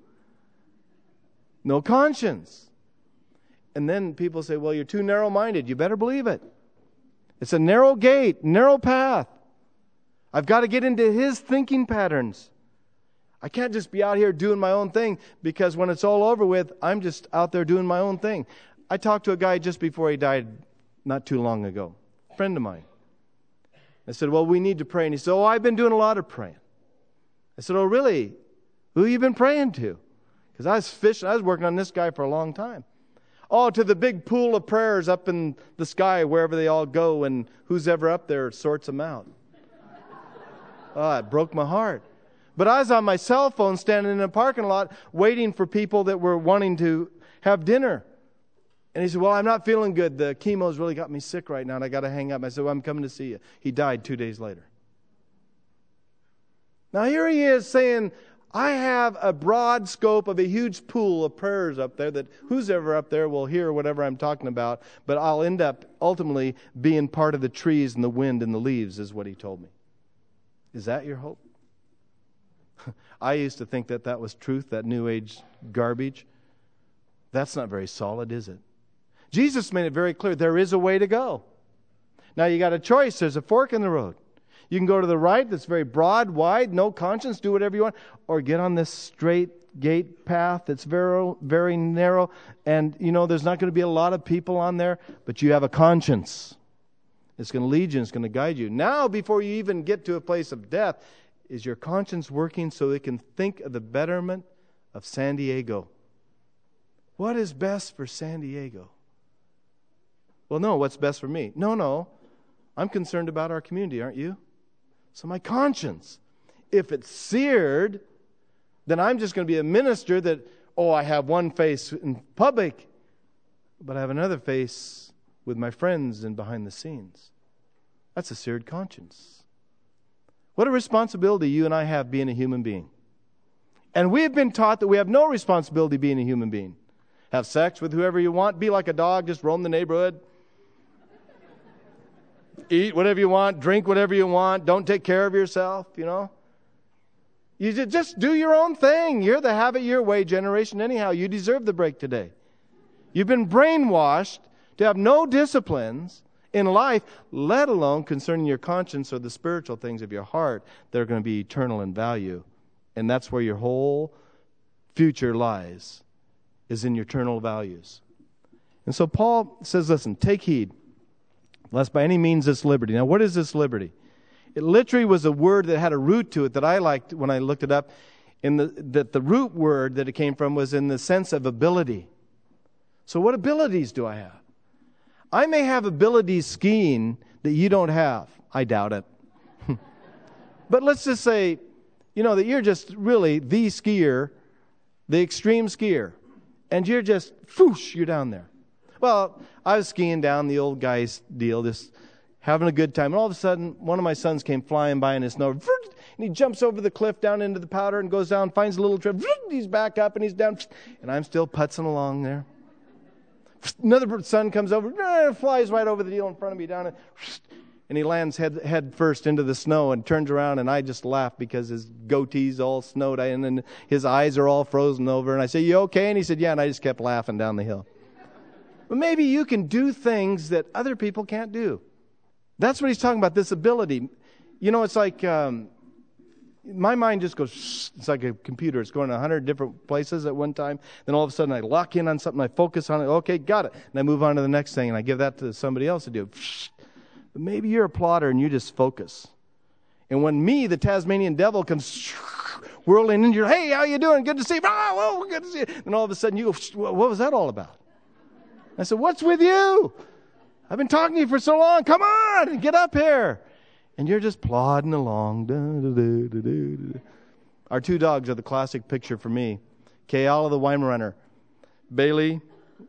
No conscience. And then people say, well, you're too narrow-minded. You better believe it. It's a narrow gate, narrow path. I've got to get into his thinking patterns. I can't just be out here doing my own thing, because when it's all over with, I'm just out there doing my own thing. I talked to a guy just before he died not too long ago, a friend of mine. I said, well, we need to pray. And he said, oh, I've been doing a lot of praying. I said, oh, really? Who have you been praying to? Because I was fishing, I was working on this guy for a long time. Oh, to the big pool of prayers up in the sky, wherever they all go, and who's ever up there sorts them out. Oh, it broke my heart. But I was on my cell phone standing in a parking lot waiting for people that were wanting to have dinner. And he said, well, I'm not feeling good. The chemo's really got me sick right now and I got to hang up. I said, well, I'm coming to see you. He died two days later. Now here he is saying, I have a broad scope of a huge pool of prayers up there that who's ever up there will hear whatever I'm talking about, but I'll end up ultimately being part of the trees and the wind and the leaves, is what he told me. Is that your hope? I used to think that that was truth, that New Age garbage. That's not very solid, is it? Jesus made it very clear. There is a way to go. Now you got a choice. There's a fork in the road. You can go to the right, that's very broad, wide, no conscience, do whatever you want, or get on this straight gate path that's very, very narrow, and you know there's not going to be a lot of people on there, but you have a conscience. It's going to lead you and it's going to guide you. Now, before you even get to a place of death, is your conscience working so it can think of the betterment of San Diego? What is best for San Diego? Well, no, what's best for me? No, no. I'm concerned about our community, aren't you? So my conscience, if it's seared, then I'm just going to be a minister that, oh, I have one face in public, but I have another face with my friends and behind the scenes. That's a seared conscience. What a responsibility you and I have being a human being. And we have been taught that we have no responsibility being a human being. Have sex with whoever you want. Be like a dog, just roam the neighborhood. Eat whatever you want. Drink whatever you want. Don't take care of yourself, you know. You just do your own thing. You're the have it your way generation anyhow. You deserve the break today. You've been brainwashed to have no disciplines in life, let alone concerning your conscience or the spiritual things of your heart that are going to be eternal in value. And that's where your whole future lies, is in your eternal values. And so Paul says, listen, take heed, lest by any means this liberty. Now, what is this liberty? It literally was a word that had a root to it that I liked when I looked it up. In the, that the root word that it came from was in the sense of ability. So what abilities do I have? I may have abilities skiing that you don't have. I doubt it. But let's just say, you know, that you're just really the skier, the extreme skier. And you're just, whoosh, you're down there. Well, I was skiing down the old guy's deal, just having a good time. And all of a sudden, one of my sons came flying by in his snow. And he jumps over the cliff down into the powder and goes down, finds a little trip. He's back up and he's down. And I'm still putzing along there. Another son comes over, flies right over the deal in front of me down, and he lands head, head first into the snow and turns around, and I just laugh because his goatee's all snowed in and his eyes are all frozen over. And I say, you okay? And he said, yeah, and I just kept laughing down the hill. But maybe you can do things that other people can't do. That's what he's talking about, this ability. You know, it's like, um, my mind just goes, it's like a computer. It's going to a hundred different places at one time. Then all of a sudden I lock in on something, I focus on it. Okay, got it. And I move on to the next thing, and I give that to somebody else to do. But maybe you're a plotter and you just focus. And when me, the Tasmanian devil, comes whirling in, you're, hey, how you doing? Good to see you. Oh, well, good to see you. And all of a sudden you go, what was that all about? I said, what's with you? I've been talking to you for so long. Come on, get up here. And you're just plodding along. Da, da, da, da, da, da. Our two dogs are the classic picture for me. Kayala, the Weimaraner. Bailey,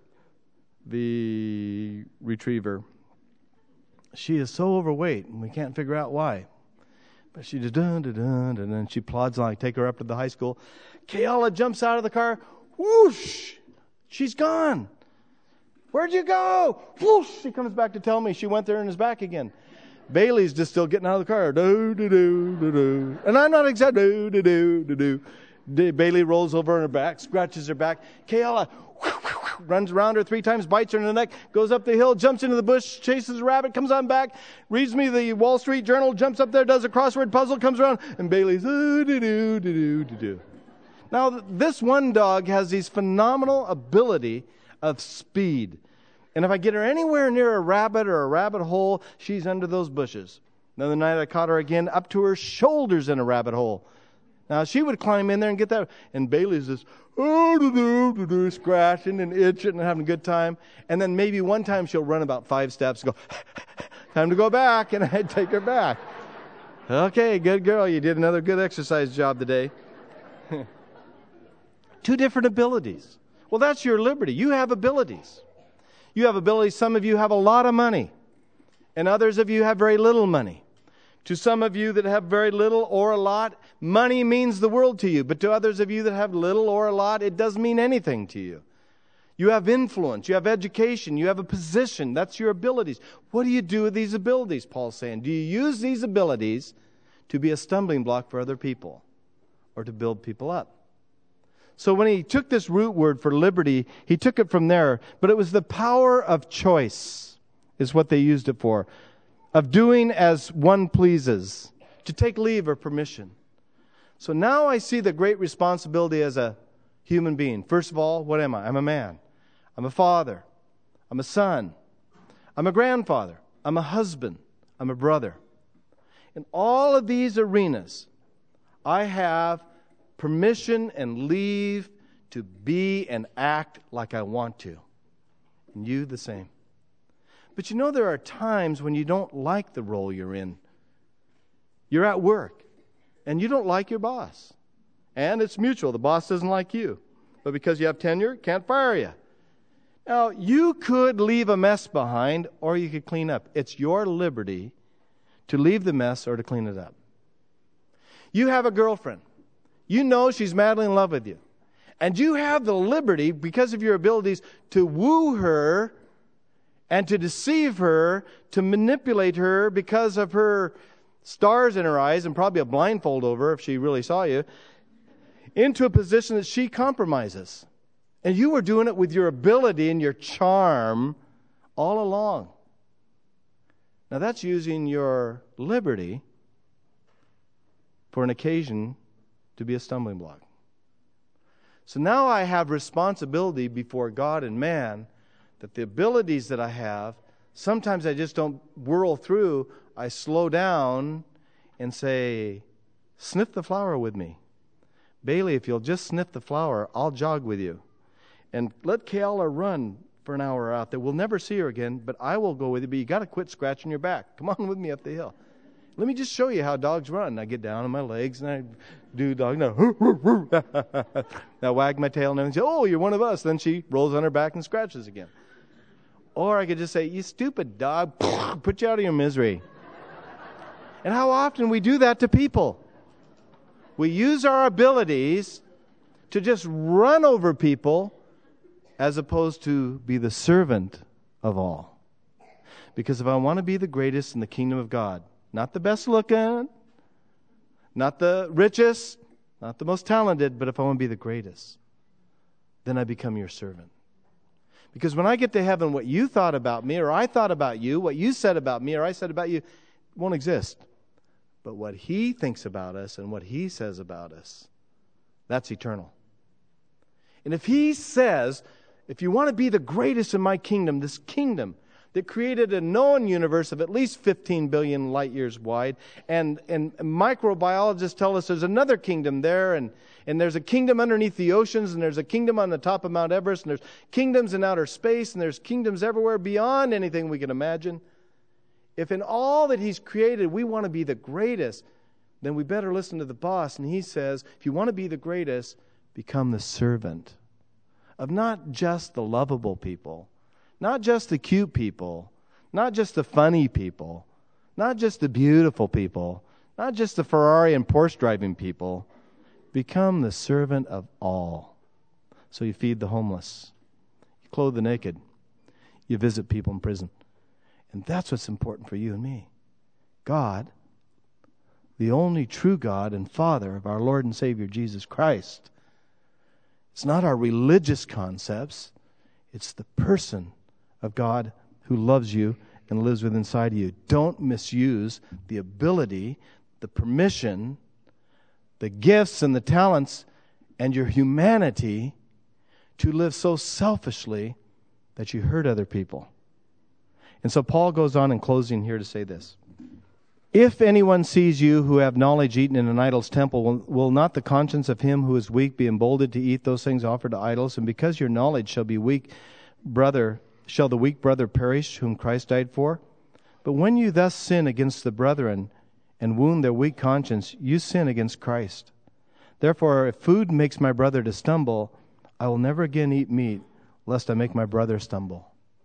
the retriever. She is so overweight, and we can't figure out why. But she just dun dun dun dun, and she plods along. I take her up to the high school. Kayala jumps out of the car. Whoosh! She's gone. Where'd you go? Whoosh! She comes back to tell me she went there and is back again. Bailey's just still getting out of the car. Do, do, do, do, do. And I'm not exactly do, do, do, do, do. Bailey rolls over on her back, scratches her back. Kayala whoo, whoo, whoo, runs around her three times, bites her in the neck, goes up the hill, jumps into the bush, chases a rabbit, comes on back, reads me the Wall Street Journal, jumps up there, does a crossword puzzle, comes around, and Bailey's do, do, do, do, do, do. Now, this one dog has these phenomenal ability of speed. And if I get her anywhere near a rabbit or a rabbit hole, she's under those bushes. Another night I caught her again up to her shoulders in a rabbit hole. Now she would climb in there and get that. And Bailey's just oh, do, do, do, do, scratching and itching and having a good time. And then maybe one time she'll run about five steps and go, time to go back. And I'd take her back. Okay, good girl. You did another good exercise job today. Two different abilities. Well, that's your liberty. You have abilities. You have abilities. Some of you have a lot of money, and others of you have very little money. To some of you that have very little or a lot, money means the world to you. But to others of you that have little or a lot, it doesn't mean anything to you. You have influence. You have education. You have a position. That's your abilities. What do you do with these abilities, Paul's saying? Do you use these abilities to be a stumbling block for other people or to build people up? So when he took this root word for liberty, he took it from there. But it was the power of choice is what they used it for. Of doing as one pleases. To take leave or permission. So now I see the great responsibility as a human being. First of all, what am I? I'm a man. I'm a father. I'm a son. I'm a grandfather. I'm a husband. I'm a brother. In all of these arenas, I have permission and leave to be and act like I want to. And you the same. But you know, there are times when you don't like the role you're in. You're at work, and you don't like your boss. And it's mutual. The boss doesn't like you. But because you have tenure, can't fire you. Now, you could leave a mess behind, or you could clean up. It's your liberty to leave the mess or to clean it up. You have a girlfriend. You know she's madly in love with you. And you have the liberty, because of your abilities, to woo her and to deceive her, to manipulate her because of her stars in her eyes and probably a blindfold over her if she really saw you, into a position that she compromises. And you were doing it with your ability and your charm all along. Now that's using your liberty for an occasion to be a stumbling block. So now I have responsibility before God and man that the abilities that I have, sometimes I just don't whirl through. I slow down and say, sniff the flower with me. Bailey, if you'll just sniff the flower, I'll jog with you. And let Kayla run for an hour out there. We'll never see her again, but I will go with you. But you got to quit scratching your back. Come on with me up the hill. Let me just show you how dogs run. I get down on my legs and I do dog. No. Now wag my tail and say, oh, you're one of us. Then she rolls on her back and scratches again. Or I could just say, you stupid dog, put you out of your misery. And how often we do that to people. We use our abilities to just run over people as opposed to be the servant of all. Because if I want to be the greatest in the kingdom of God, not the best looking, not the richest, not the most talented, but if I want to be the greatest, then I become your servant. Because when I get to heaven, what you thought about me, or I thought about you, what you said about me, or I said about you, won't exist. But what He thinks about us and what He says about us, that's eternal. And if He says, if you want to be the greatest in my kingdom, this kingdom that created a known universe of at least fifteen billion light years wide, and, and microbiologists tell us there's another kingdom there, and, and there's a kingdom underneath the oceans, and there's a kingdom on the top of Mount Everest, and there's kingdoms in outer space, and there's kingdoms everywhere beyond anything we can imagine. If in all that He's created we want to be the greatest, then we better listen to the boss. And He says, if you want to be the greatest, become the servant of not just the lovable people, not just the cute people, not just the funny people, not just the beautiful people, not just the Ferrari and Porsche driving people. Become the servant of all. So you feed the homeless, you clothe the naked, you visit people in prison. And that's what's important for you and me. God, the only true God and Father of our Lord and Savior Jesus Christ. It's not our religious concepts. It's the person of God who loves you and lives within inside of you. Don't misuse the ability, the permission, the gifts and the talents and your humanity to live so selfishly that you hurt other people. And so Paul goes on in closing here to say this. If anyone sees you who have knowledge eaten in an idol's temple, will, will not the conscience of him who is weak be emboldened to eat those things offered to idols? And because your knowledge shall be weak, brother, shall the weak brother perish whom Christ died for? But when you thus sin against the brethren and wound their weak conscience, you sin against Christ. Therefore, if food makes my brother to stumble, I will never again eat meat, lest I make my brother stumble.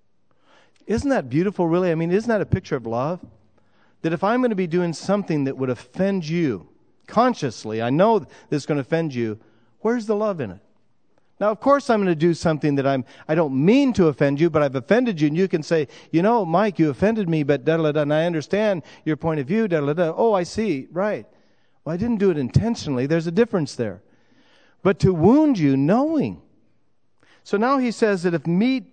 Isn't that beautiful, really? I mean, isn't that a picture of love? That if I'm going to be doing something that would offend you, consciously, I know that it's going to offend you, where's the love in it? Now, of course, I'm going to do something that I'm, I don't mean to offend you, but I've offended you, and you can say, you know, Mike, you offended me, but da-da-da, and I understand your point of view, da-da-da. Oh, I see, right. Well, I didn't do it intentionally. There's a difference there. But to wound you knowing. So now he says that if meat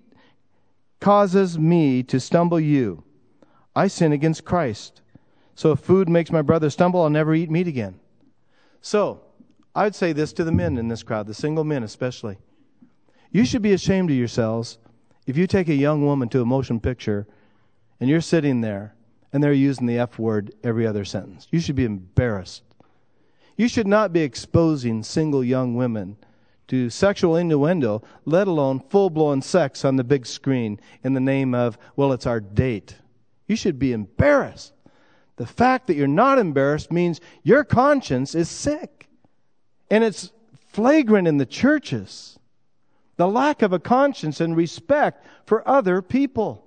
causes me to stumble you, I sin against Christ. So if food makes my brother stumble, I'll never eat meat again. So I would say this to the men in this crowd, the single men especially. You should be ashamed of yourselves if you take a young woman to a motion picture and you're sitting there, and they're using the F word every other sentence. You should be embarrassed. You should not be exposing single young women to sexual innuendo, let alone full-blown sex on the big screen in the name of, well, it's our date. You should be embarrassed. The fact that you're not embarrassed means your conscience is sick. And it's flagrant in the churches. The lack of a conscience and respect for other people.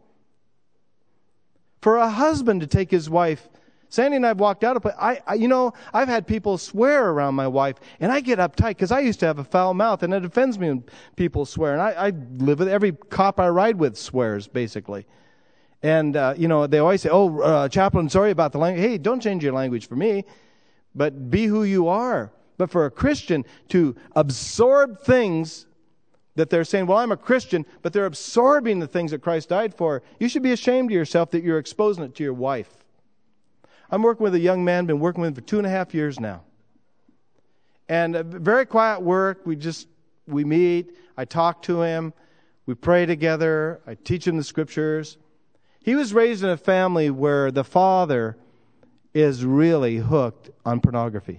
For a husband to take his wife, Sandy and I have walked out of place. I, I, you know, I've had people swear around my wife, and I get uptight because I used to have a foul mouth, and it offends me when people swear. And I, I live with every cop I ride with swears, basically. And, uh, you know, they always say, oh, uh, chaplain, sorry about the language. Hey, don't change your language for me, but be who you are. But for a Christian to absorb things that they're saying, well, I'm a Christian, but they're absorbing the things that Christ died for, you should be ashamed of yourself that you're exposing it to your wife. I'm working with a young man, been working with him for two and a half years now. And a very quiet work. We just, we meet. I talk to him. We pray together. I teach him the scriptures. He was raised in a family where the father is really hooked on pornography.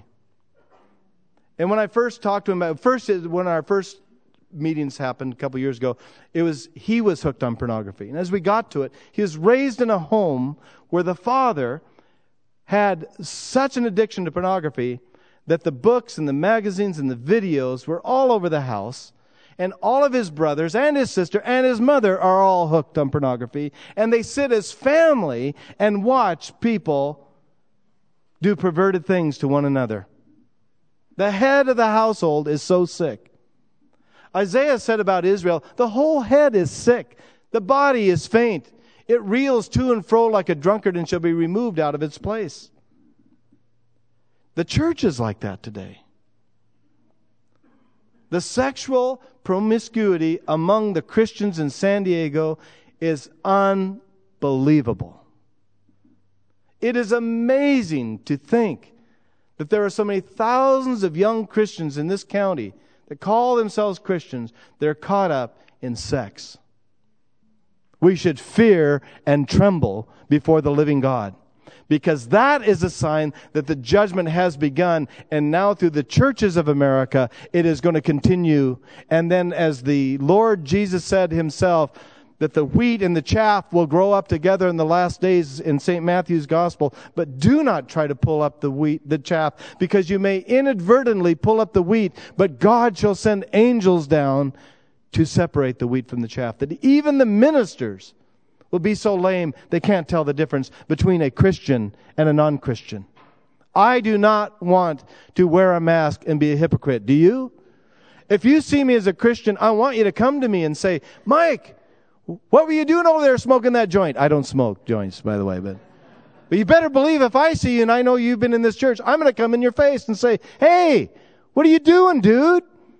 And when I first talked to him, about, first when our first meetings happened a couple years ago, it was he was hooked on pornography. And as we got to it, he was raised in a home where the father had such an addiction to pornography that the books and the magazines and the videos were all over the house. And all of his brothers and his sister and his mother are all hooked on pornography. And they sit as family and watch people do perverted things to one another. The head of the household is so sick. Isaiah said about Israel, the whole head is sick. The body is faint. It reels to and fro like a drunkard and shall be removed out of its place. The church is like that today. The sexual promiscuity among the Christians in San Diego is unbelievable. It is amazing to think that there are so many thousands of young Christians in this county that call themselves Christians. They're caught up in sex. We should fear and tremble before the living God, because that is a sign that the judgment has begun, and now through the churches of America, it is going to continue. And then as the Lord Jesus said himself, that the wheat and the chaff will grow up together in the last days in Saint Matthew's gospel. But do not try to pull up the wheat, the chaff, because you may inadvertently pull up the wheat, but God shall send angels down to separate the wheat from the chaff. That even the ministers will be so lame they can't tell the difference between a Christian and a non-Christian. I do not want to wear a mask and be a hypocrite. Do you? If you see me as a Christian, I want you to come to me and say, Mike, what were you doing over there smoking that joint? I don't smoke joints, by the way, but but you better believe if I see you and I know you've been in this church, I'm going to come in your face and say, hey, what are you doing, dude?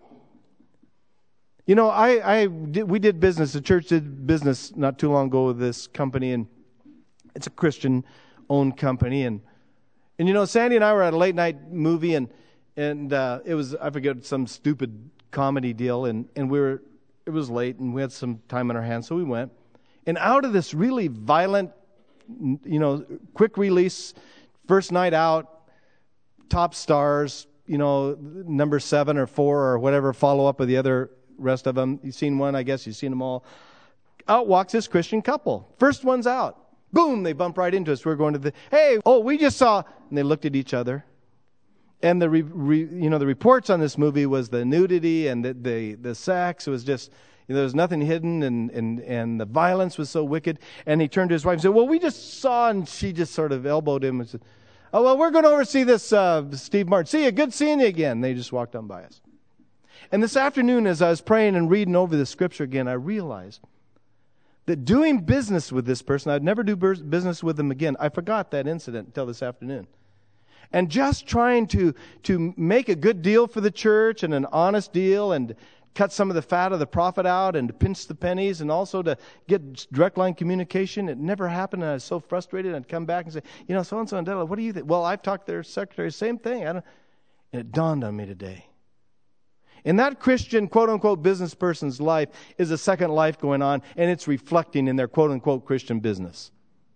You know, I, I did, we did business, the church did business not too long ago with this company, and it's a Christian-owned company. And, and you know, Sandy and I were at a late-night movie, and and uh, it was, I forget, some stupid comedy deal, and, and we were, it was late, and we had some time on our hands, so we went. And out of this really violent, you know, quick release, first night out, top stars, you know, number seven or four or whatever, follow up with the other rest of them. You've seen one, I guess you've seen them all. Out walks this Christian couple. First one's out. Boom, they bump right into us. We're going to the, hey, oh, we just saw, and they looked at each other. And the, re, re, you know, the reports on this movie was the nudity and the, the, the sex. It was just, you know, there was nothing hidden, and, and, and the violence was so wicked. And he turned to his wife and said, well, we just saw, and she just sort of elbowed him and said, oh, well, we're going to oversee this, uh, Steve Martin. See you, good seeing you again. They just walked on by us. And this afternoon, as I was praying and reading over the scripture again, I realized that doing business with this person, I'd never do business with them again. I forgot that incident until this afternoon. And just trying to, to make a good deal for the church and an honest deal and cut some of the fat of the profit out and to pinch the pennies and also to get direct line communication. It never happened, and I was so frustrated. I'd come back and say, you know, so-and-so and what do you think? Well, I've talked to their secretary, same thing. I don't, and it dawned on me today. In that Christian, quote-unquote, business person's life is a second life going on, and it's reflecting in their quote-unquote Christian business.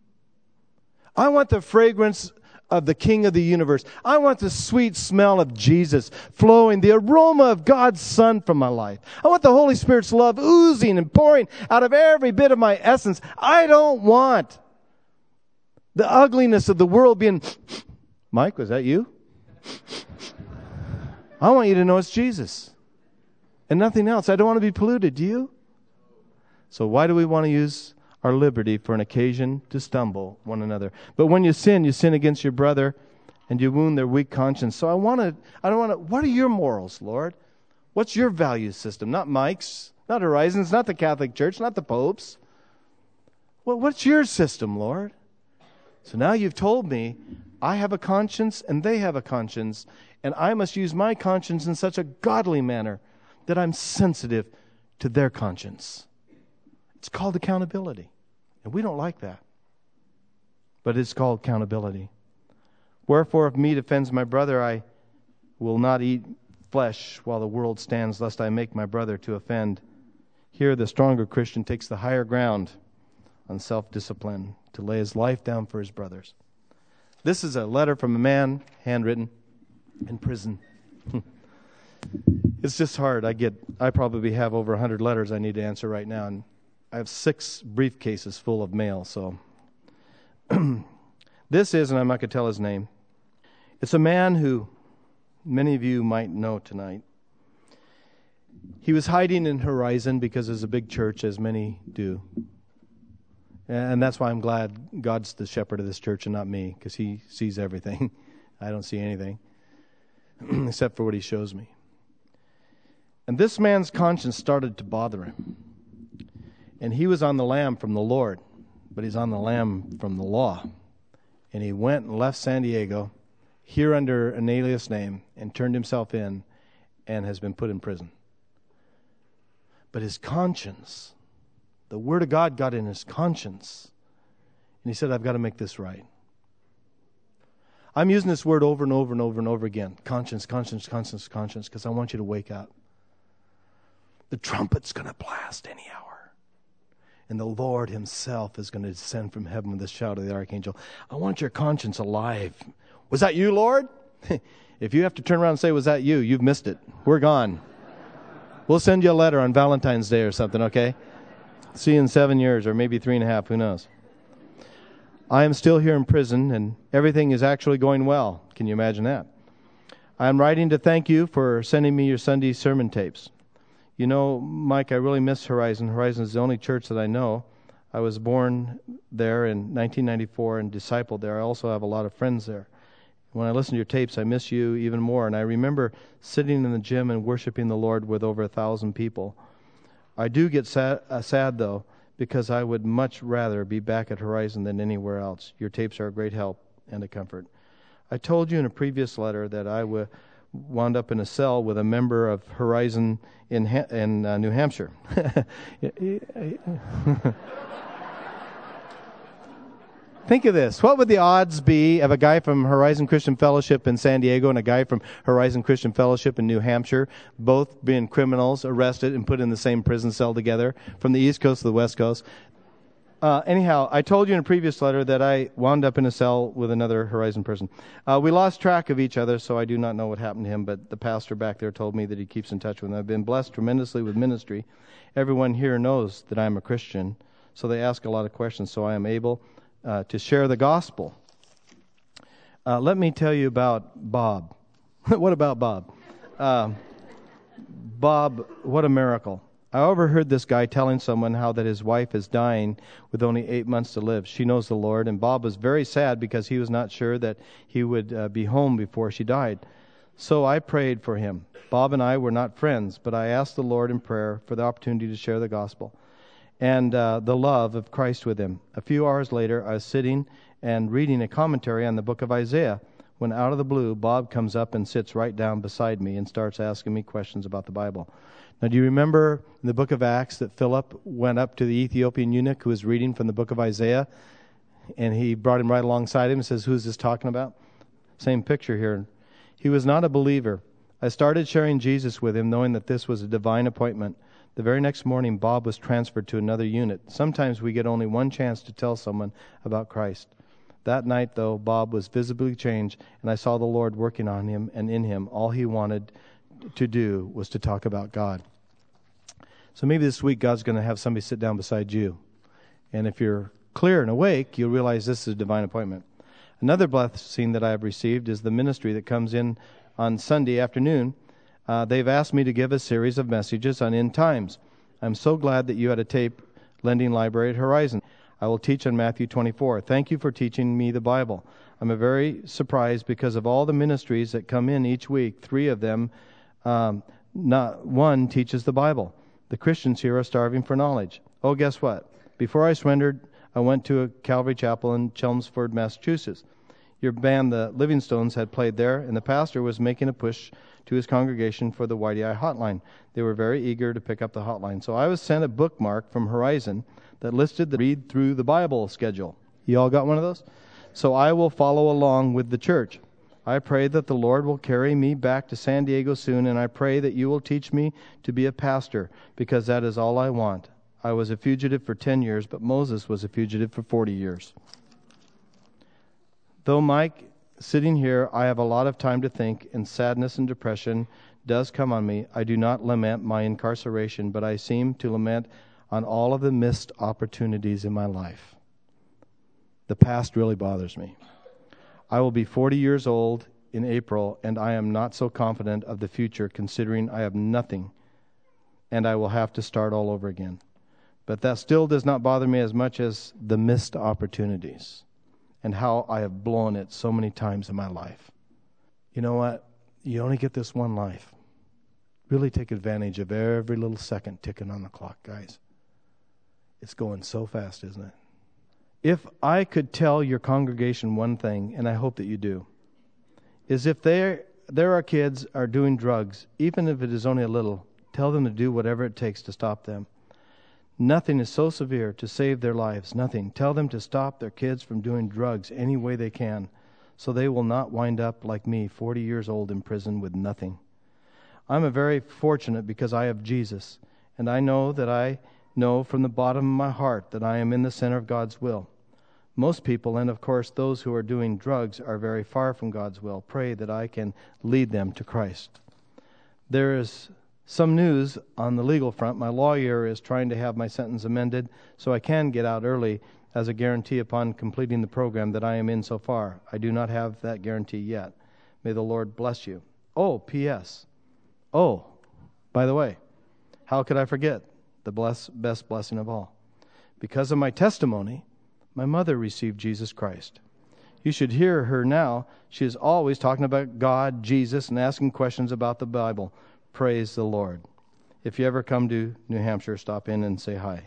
I want the fragrance of the King of the universe. I want the sweet smell of Jesus flowing, the aroma of God's Son from my life. I want the Holy Spirit's love oozing and pouring out of every bit of my essence. I don't want the ugliness of the world being, Mike, was that you? I want you to know it's Jesus and nothing else. I don't want to be polluted. Do you? So why do we want to use our liberty for an occasion to stumble one another? But when you sin, you sin against your brother and you wound their weak conscience. So I want to, I don't want to, what are your morals, Lord? What's your value system? Not Mike's, not Horizon's, not the Catholic Church, not the Pope's. Well, what's your system, Lord? So now you've told me I have a conscience and they have a conscience, and I must use my conscience in such a godly manner that I'm sensitive to their conscience. It's called accountability. And we don't like that. But it's called accountability. Wherefore, if meat offends my brother, I will not eat flesh while the world stands, lest I make my brother to offend. Here, the stronger Christian takes the higher ground on self-discipline to lay his life down for his brothers. This is a letter from a man, handwritten, in prison. It's just hard. I get, I probably have over one hundred letters I need to answer right now, and I have six briefcases full of mail, so. This is, and I'm not going to tell his name, it's a man who many of you might know tonight. He was hiding in Horizon because there's a big church, as many do. And that's why I'm glad God's the shepherd of this church and not me, because he sees everything. I don't see anything, except for what he shows me. And this man's conscience started to bother him. And he was on the lam from the Lord, but he's on the lam from the law. And he went and left San Diego, here under an alias name, and turned himself in, and has been put in prison. But his conscience, the Word of God got in his conscience, and he said, I've got to make this right. I'm using this word over and over and over and over again. Conscience, conscience, conscience, conscience, because I want you to wake up. The trumpet's going to blast any hour. And the Lord himself is going to descend from heaven with the shout of the archangel. I want your conscience alive. Was that you, Lord? If you have to turn around and say, was that you? You've missed it. We're gone. We'll send you a letter on Valentine's Day or something, okay? See you in seven years or maybe three and a half. Who knows? I am still here in prison, and everything is actually going well. Can you imagine that? I am writing to thank you for sending me your Sunday sermon tapes. You know, Mike, I really miss Horizon. Horizon is the only church that I know. I was born there in nineteen ninety-four and discipled there. I also have a lot of friends there. When I listen to your tapes, I miss you even more. And I remember sitting in the gym and worshiping the Lord with over a thousand people. I do get sad, uh, sad, though, because I would much rather be back at Horizon than anywhere else. Your tapes are a great help and a comfort. I told you in a previous letter that I w- wound up in a cell with a member of Horizon in ha- in uh, New Hampshire. Think of this. What would the odds be of a guy from Horizon Christian Fellowship in San Diego and a guy from Horizon Christian Fellowship in New Hampshire, both being criminals, arrested, and put in the same prison cell together from the East Coast to the West Coast? Uh, anyhow, I told you in a previous letter that I wound up in a cell with another Horizon person. Uh, we lost track of each other, so I do not know what happened to him, but the pastor back there told me that he keeps in touch with him. I've been blessed tremendously with ministry. Everyone here knows that I'm a Christian, so they ask a lot of questions, so I am able uh, to share the gospel. Uh, let me tell you about Bob. What about Bob? Uh, Bob, what a miracle. I overheard this guy telling someone how that his wife is dying with only eight months to live. She knows the Lord, and Bob was very sad because he was not sure that he would uh, be home before she died. So I prayed for him. Bob and I were not friends, but I asked the Lord in prayer for the opportunity to share the gospel and uh, the love of Christ with him. A few hours later, I was sitting and reading a commentary on the book of Isaiah when out of the blue, Bob comes up and sits right down beside me and starts asking me questions about the Bible. Now, do you remember in the book of Acts that Philip went up to the Ethiopian eunuch who was reading from the book of Isaiah, and he brought him right alongside him and says, who's this talking about? Same picture here. He was not a believer. I started sharing Jesus with him, knowing that this was a divine appointment. The very next morning, Bob was transferred to another unit. Sometimes we get only one chance to tell someone about Christ. That night, though, Bob was visibly changed, and I saw the Lord working on him and in him. All he wanted to do was to talk about God. So maybe this week God's going to have somebody sit down beside you. And if you're clear and awake, you'll realize this is a divine appointment. Another blessing that I have received is the ministry that comes in on Sunday afternoon. Uh, they've asked me to give a series of messages on end times. I'm so glad that you had a tape lending library at Horizon. I will teach on Matthew twenty-four. Thank you for teaching me the Bible. I'm very surprised because of all the ministries that come in each week. Three of them, um, not one teaches the Bible. The Christians here are starving for knowledge. Oh, guess what? Before I surrendered, I went to a Calvary Chapel in Chelmsford, Massachusetts. Your band, the Livingstones, had played there, and the pastor was making a push to his congregation for the Y D I hotline. They were very eager to pick up the hotline. So I was sent a bookmark from Horizon that listed the Read Through the Bible schedule. You all got one of those? So I will follow along with the church. I pray that the Lord will carry me back to San Diego soon, and I pray that you will teach me to be a pastor, because that is all I want. I was a fugitive for ten years, but Moses was a fugitive for forty years. Though, Mike, sitting here, I have a lot of time to think, and sadness and depression does come on me. I do not lament my incarceration, but I seem to lament on all of the missed opportunities in my life. The past really bothers me. I will be forty years old in April, and I am not so confident of the future, considering I have nothing, and I will have to start all over again. But that still does not bother me as much as the missed opportunities and how I have blown it so many times in my life. You know what? You only get this one life. Really take advantage of every little second ticking on the clock, guys. It's going so fast, isn't it? If I could tell your congregation one thing, and I hope that you do, is if there there are kids are doing drugs, even if it is only a little, tell them to do whatever it takes to stop them. Nothing is so severe to save their lives. Nothing. Tell them to stop their kids from doing drugs any way they can, so they will not wind up like me, forty years old in prison with nothing. I'm a very fortunate because I have Jesus, and I know that I know from the bottom of my heart that I am in the center of God's will. Most people, and of course those who are doing drugs, are very far from God's will. Pray that I can lead them to Christ. There is some news on the legal front. My lawyer is trying to have my sentence amended so I can get out early as a guarantee upon completing the program that I am in so far. I do not have that guarantee yet. May the Lord bless you. Oh, P S Oh, by the way, how could I forget the bless, best blessing of all? Because of my testimony, my mother received Jesus Christ. You should hear her now. She is always talking about God, Jesus, and asking questions about the Bible. Praise the Lord. If you ever come to New Hampshire, stop in and say hi.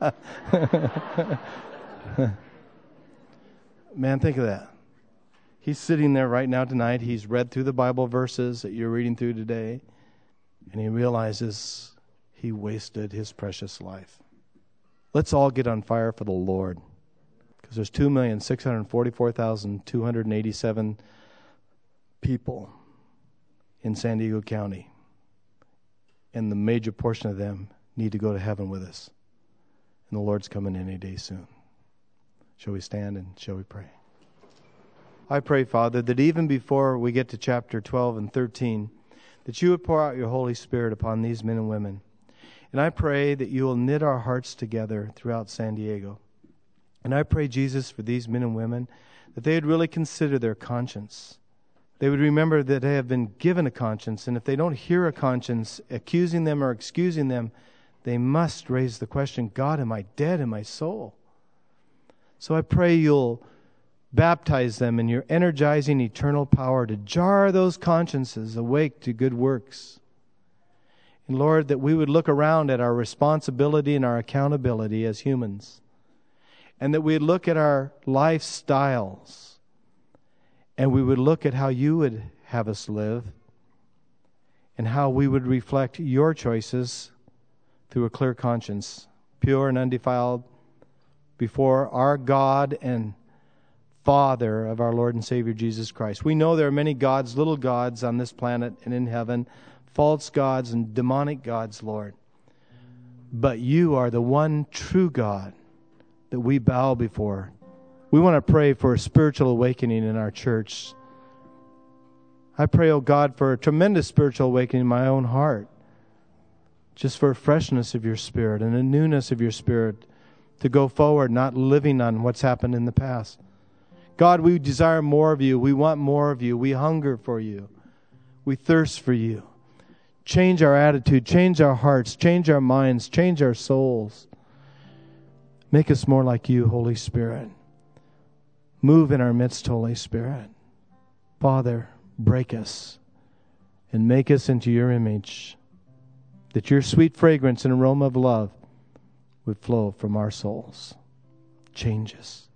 Man, think of that. He's sitting there right now tonight. He's read through the Bible verses that you're reading through today, and he realizes he wasted his precious life. Let's all get on fire for the Lord, because there's two million six hundred forty-four thousand two hundred eighty-seven people in San Diego County, and the major portion of them need to go to heaven with us. And the Lord's coming any day soon. Shall we stand and shall we pray? I pray, Father, that even before we get to chapter twelve and thirteen, that you would pour out your Holy Spirit upon these men and women. And I pray that you will knit our hearts together throughout San Diego. And I pray, Jesus, for these men and women, that they would really consider their conscience. They would remember that they have been given a conscience, and if they don't hear a conscience accusing them or excusing them, they must raise the question, God, am I dead in my soul? So I pray you'll baptize them in your energizing eternal power to jar those consciences awake to good works. And Lord, that we would look around at our responsibility and our accountability as humans, and that we would look at our lifestyles, and we would look at how you would have us live, and how we would reflect your choices through a clear conscience, pure and undefiled, before our God and Father of our Lord and Savior Jesus Christ. We know there are many gods, little gods on this planet and in heaven, false gods and demonic gods, Lord. But you are the one true God that we bow before. We want to pray for a spiritual awakening in our church. I pray, oh God, for a tremendous spiritual awakening in my own heart. Just for a freshness of your Spirit and a newness of your Spirit to go forward, not living on what's happened in the past. God, we desire more of you. We want more of you. We hunger for you. We thirst for you. Change our attitude, change our hearts, change our minds, change our souls. Make us more like you, Holy Spirit. Move in our midst, Holy Spirit. Father, break us and make us into your image, that your sweet fragrance and aroma of love would flow from our souls. Change us.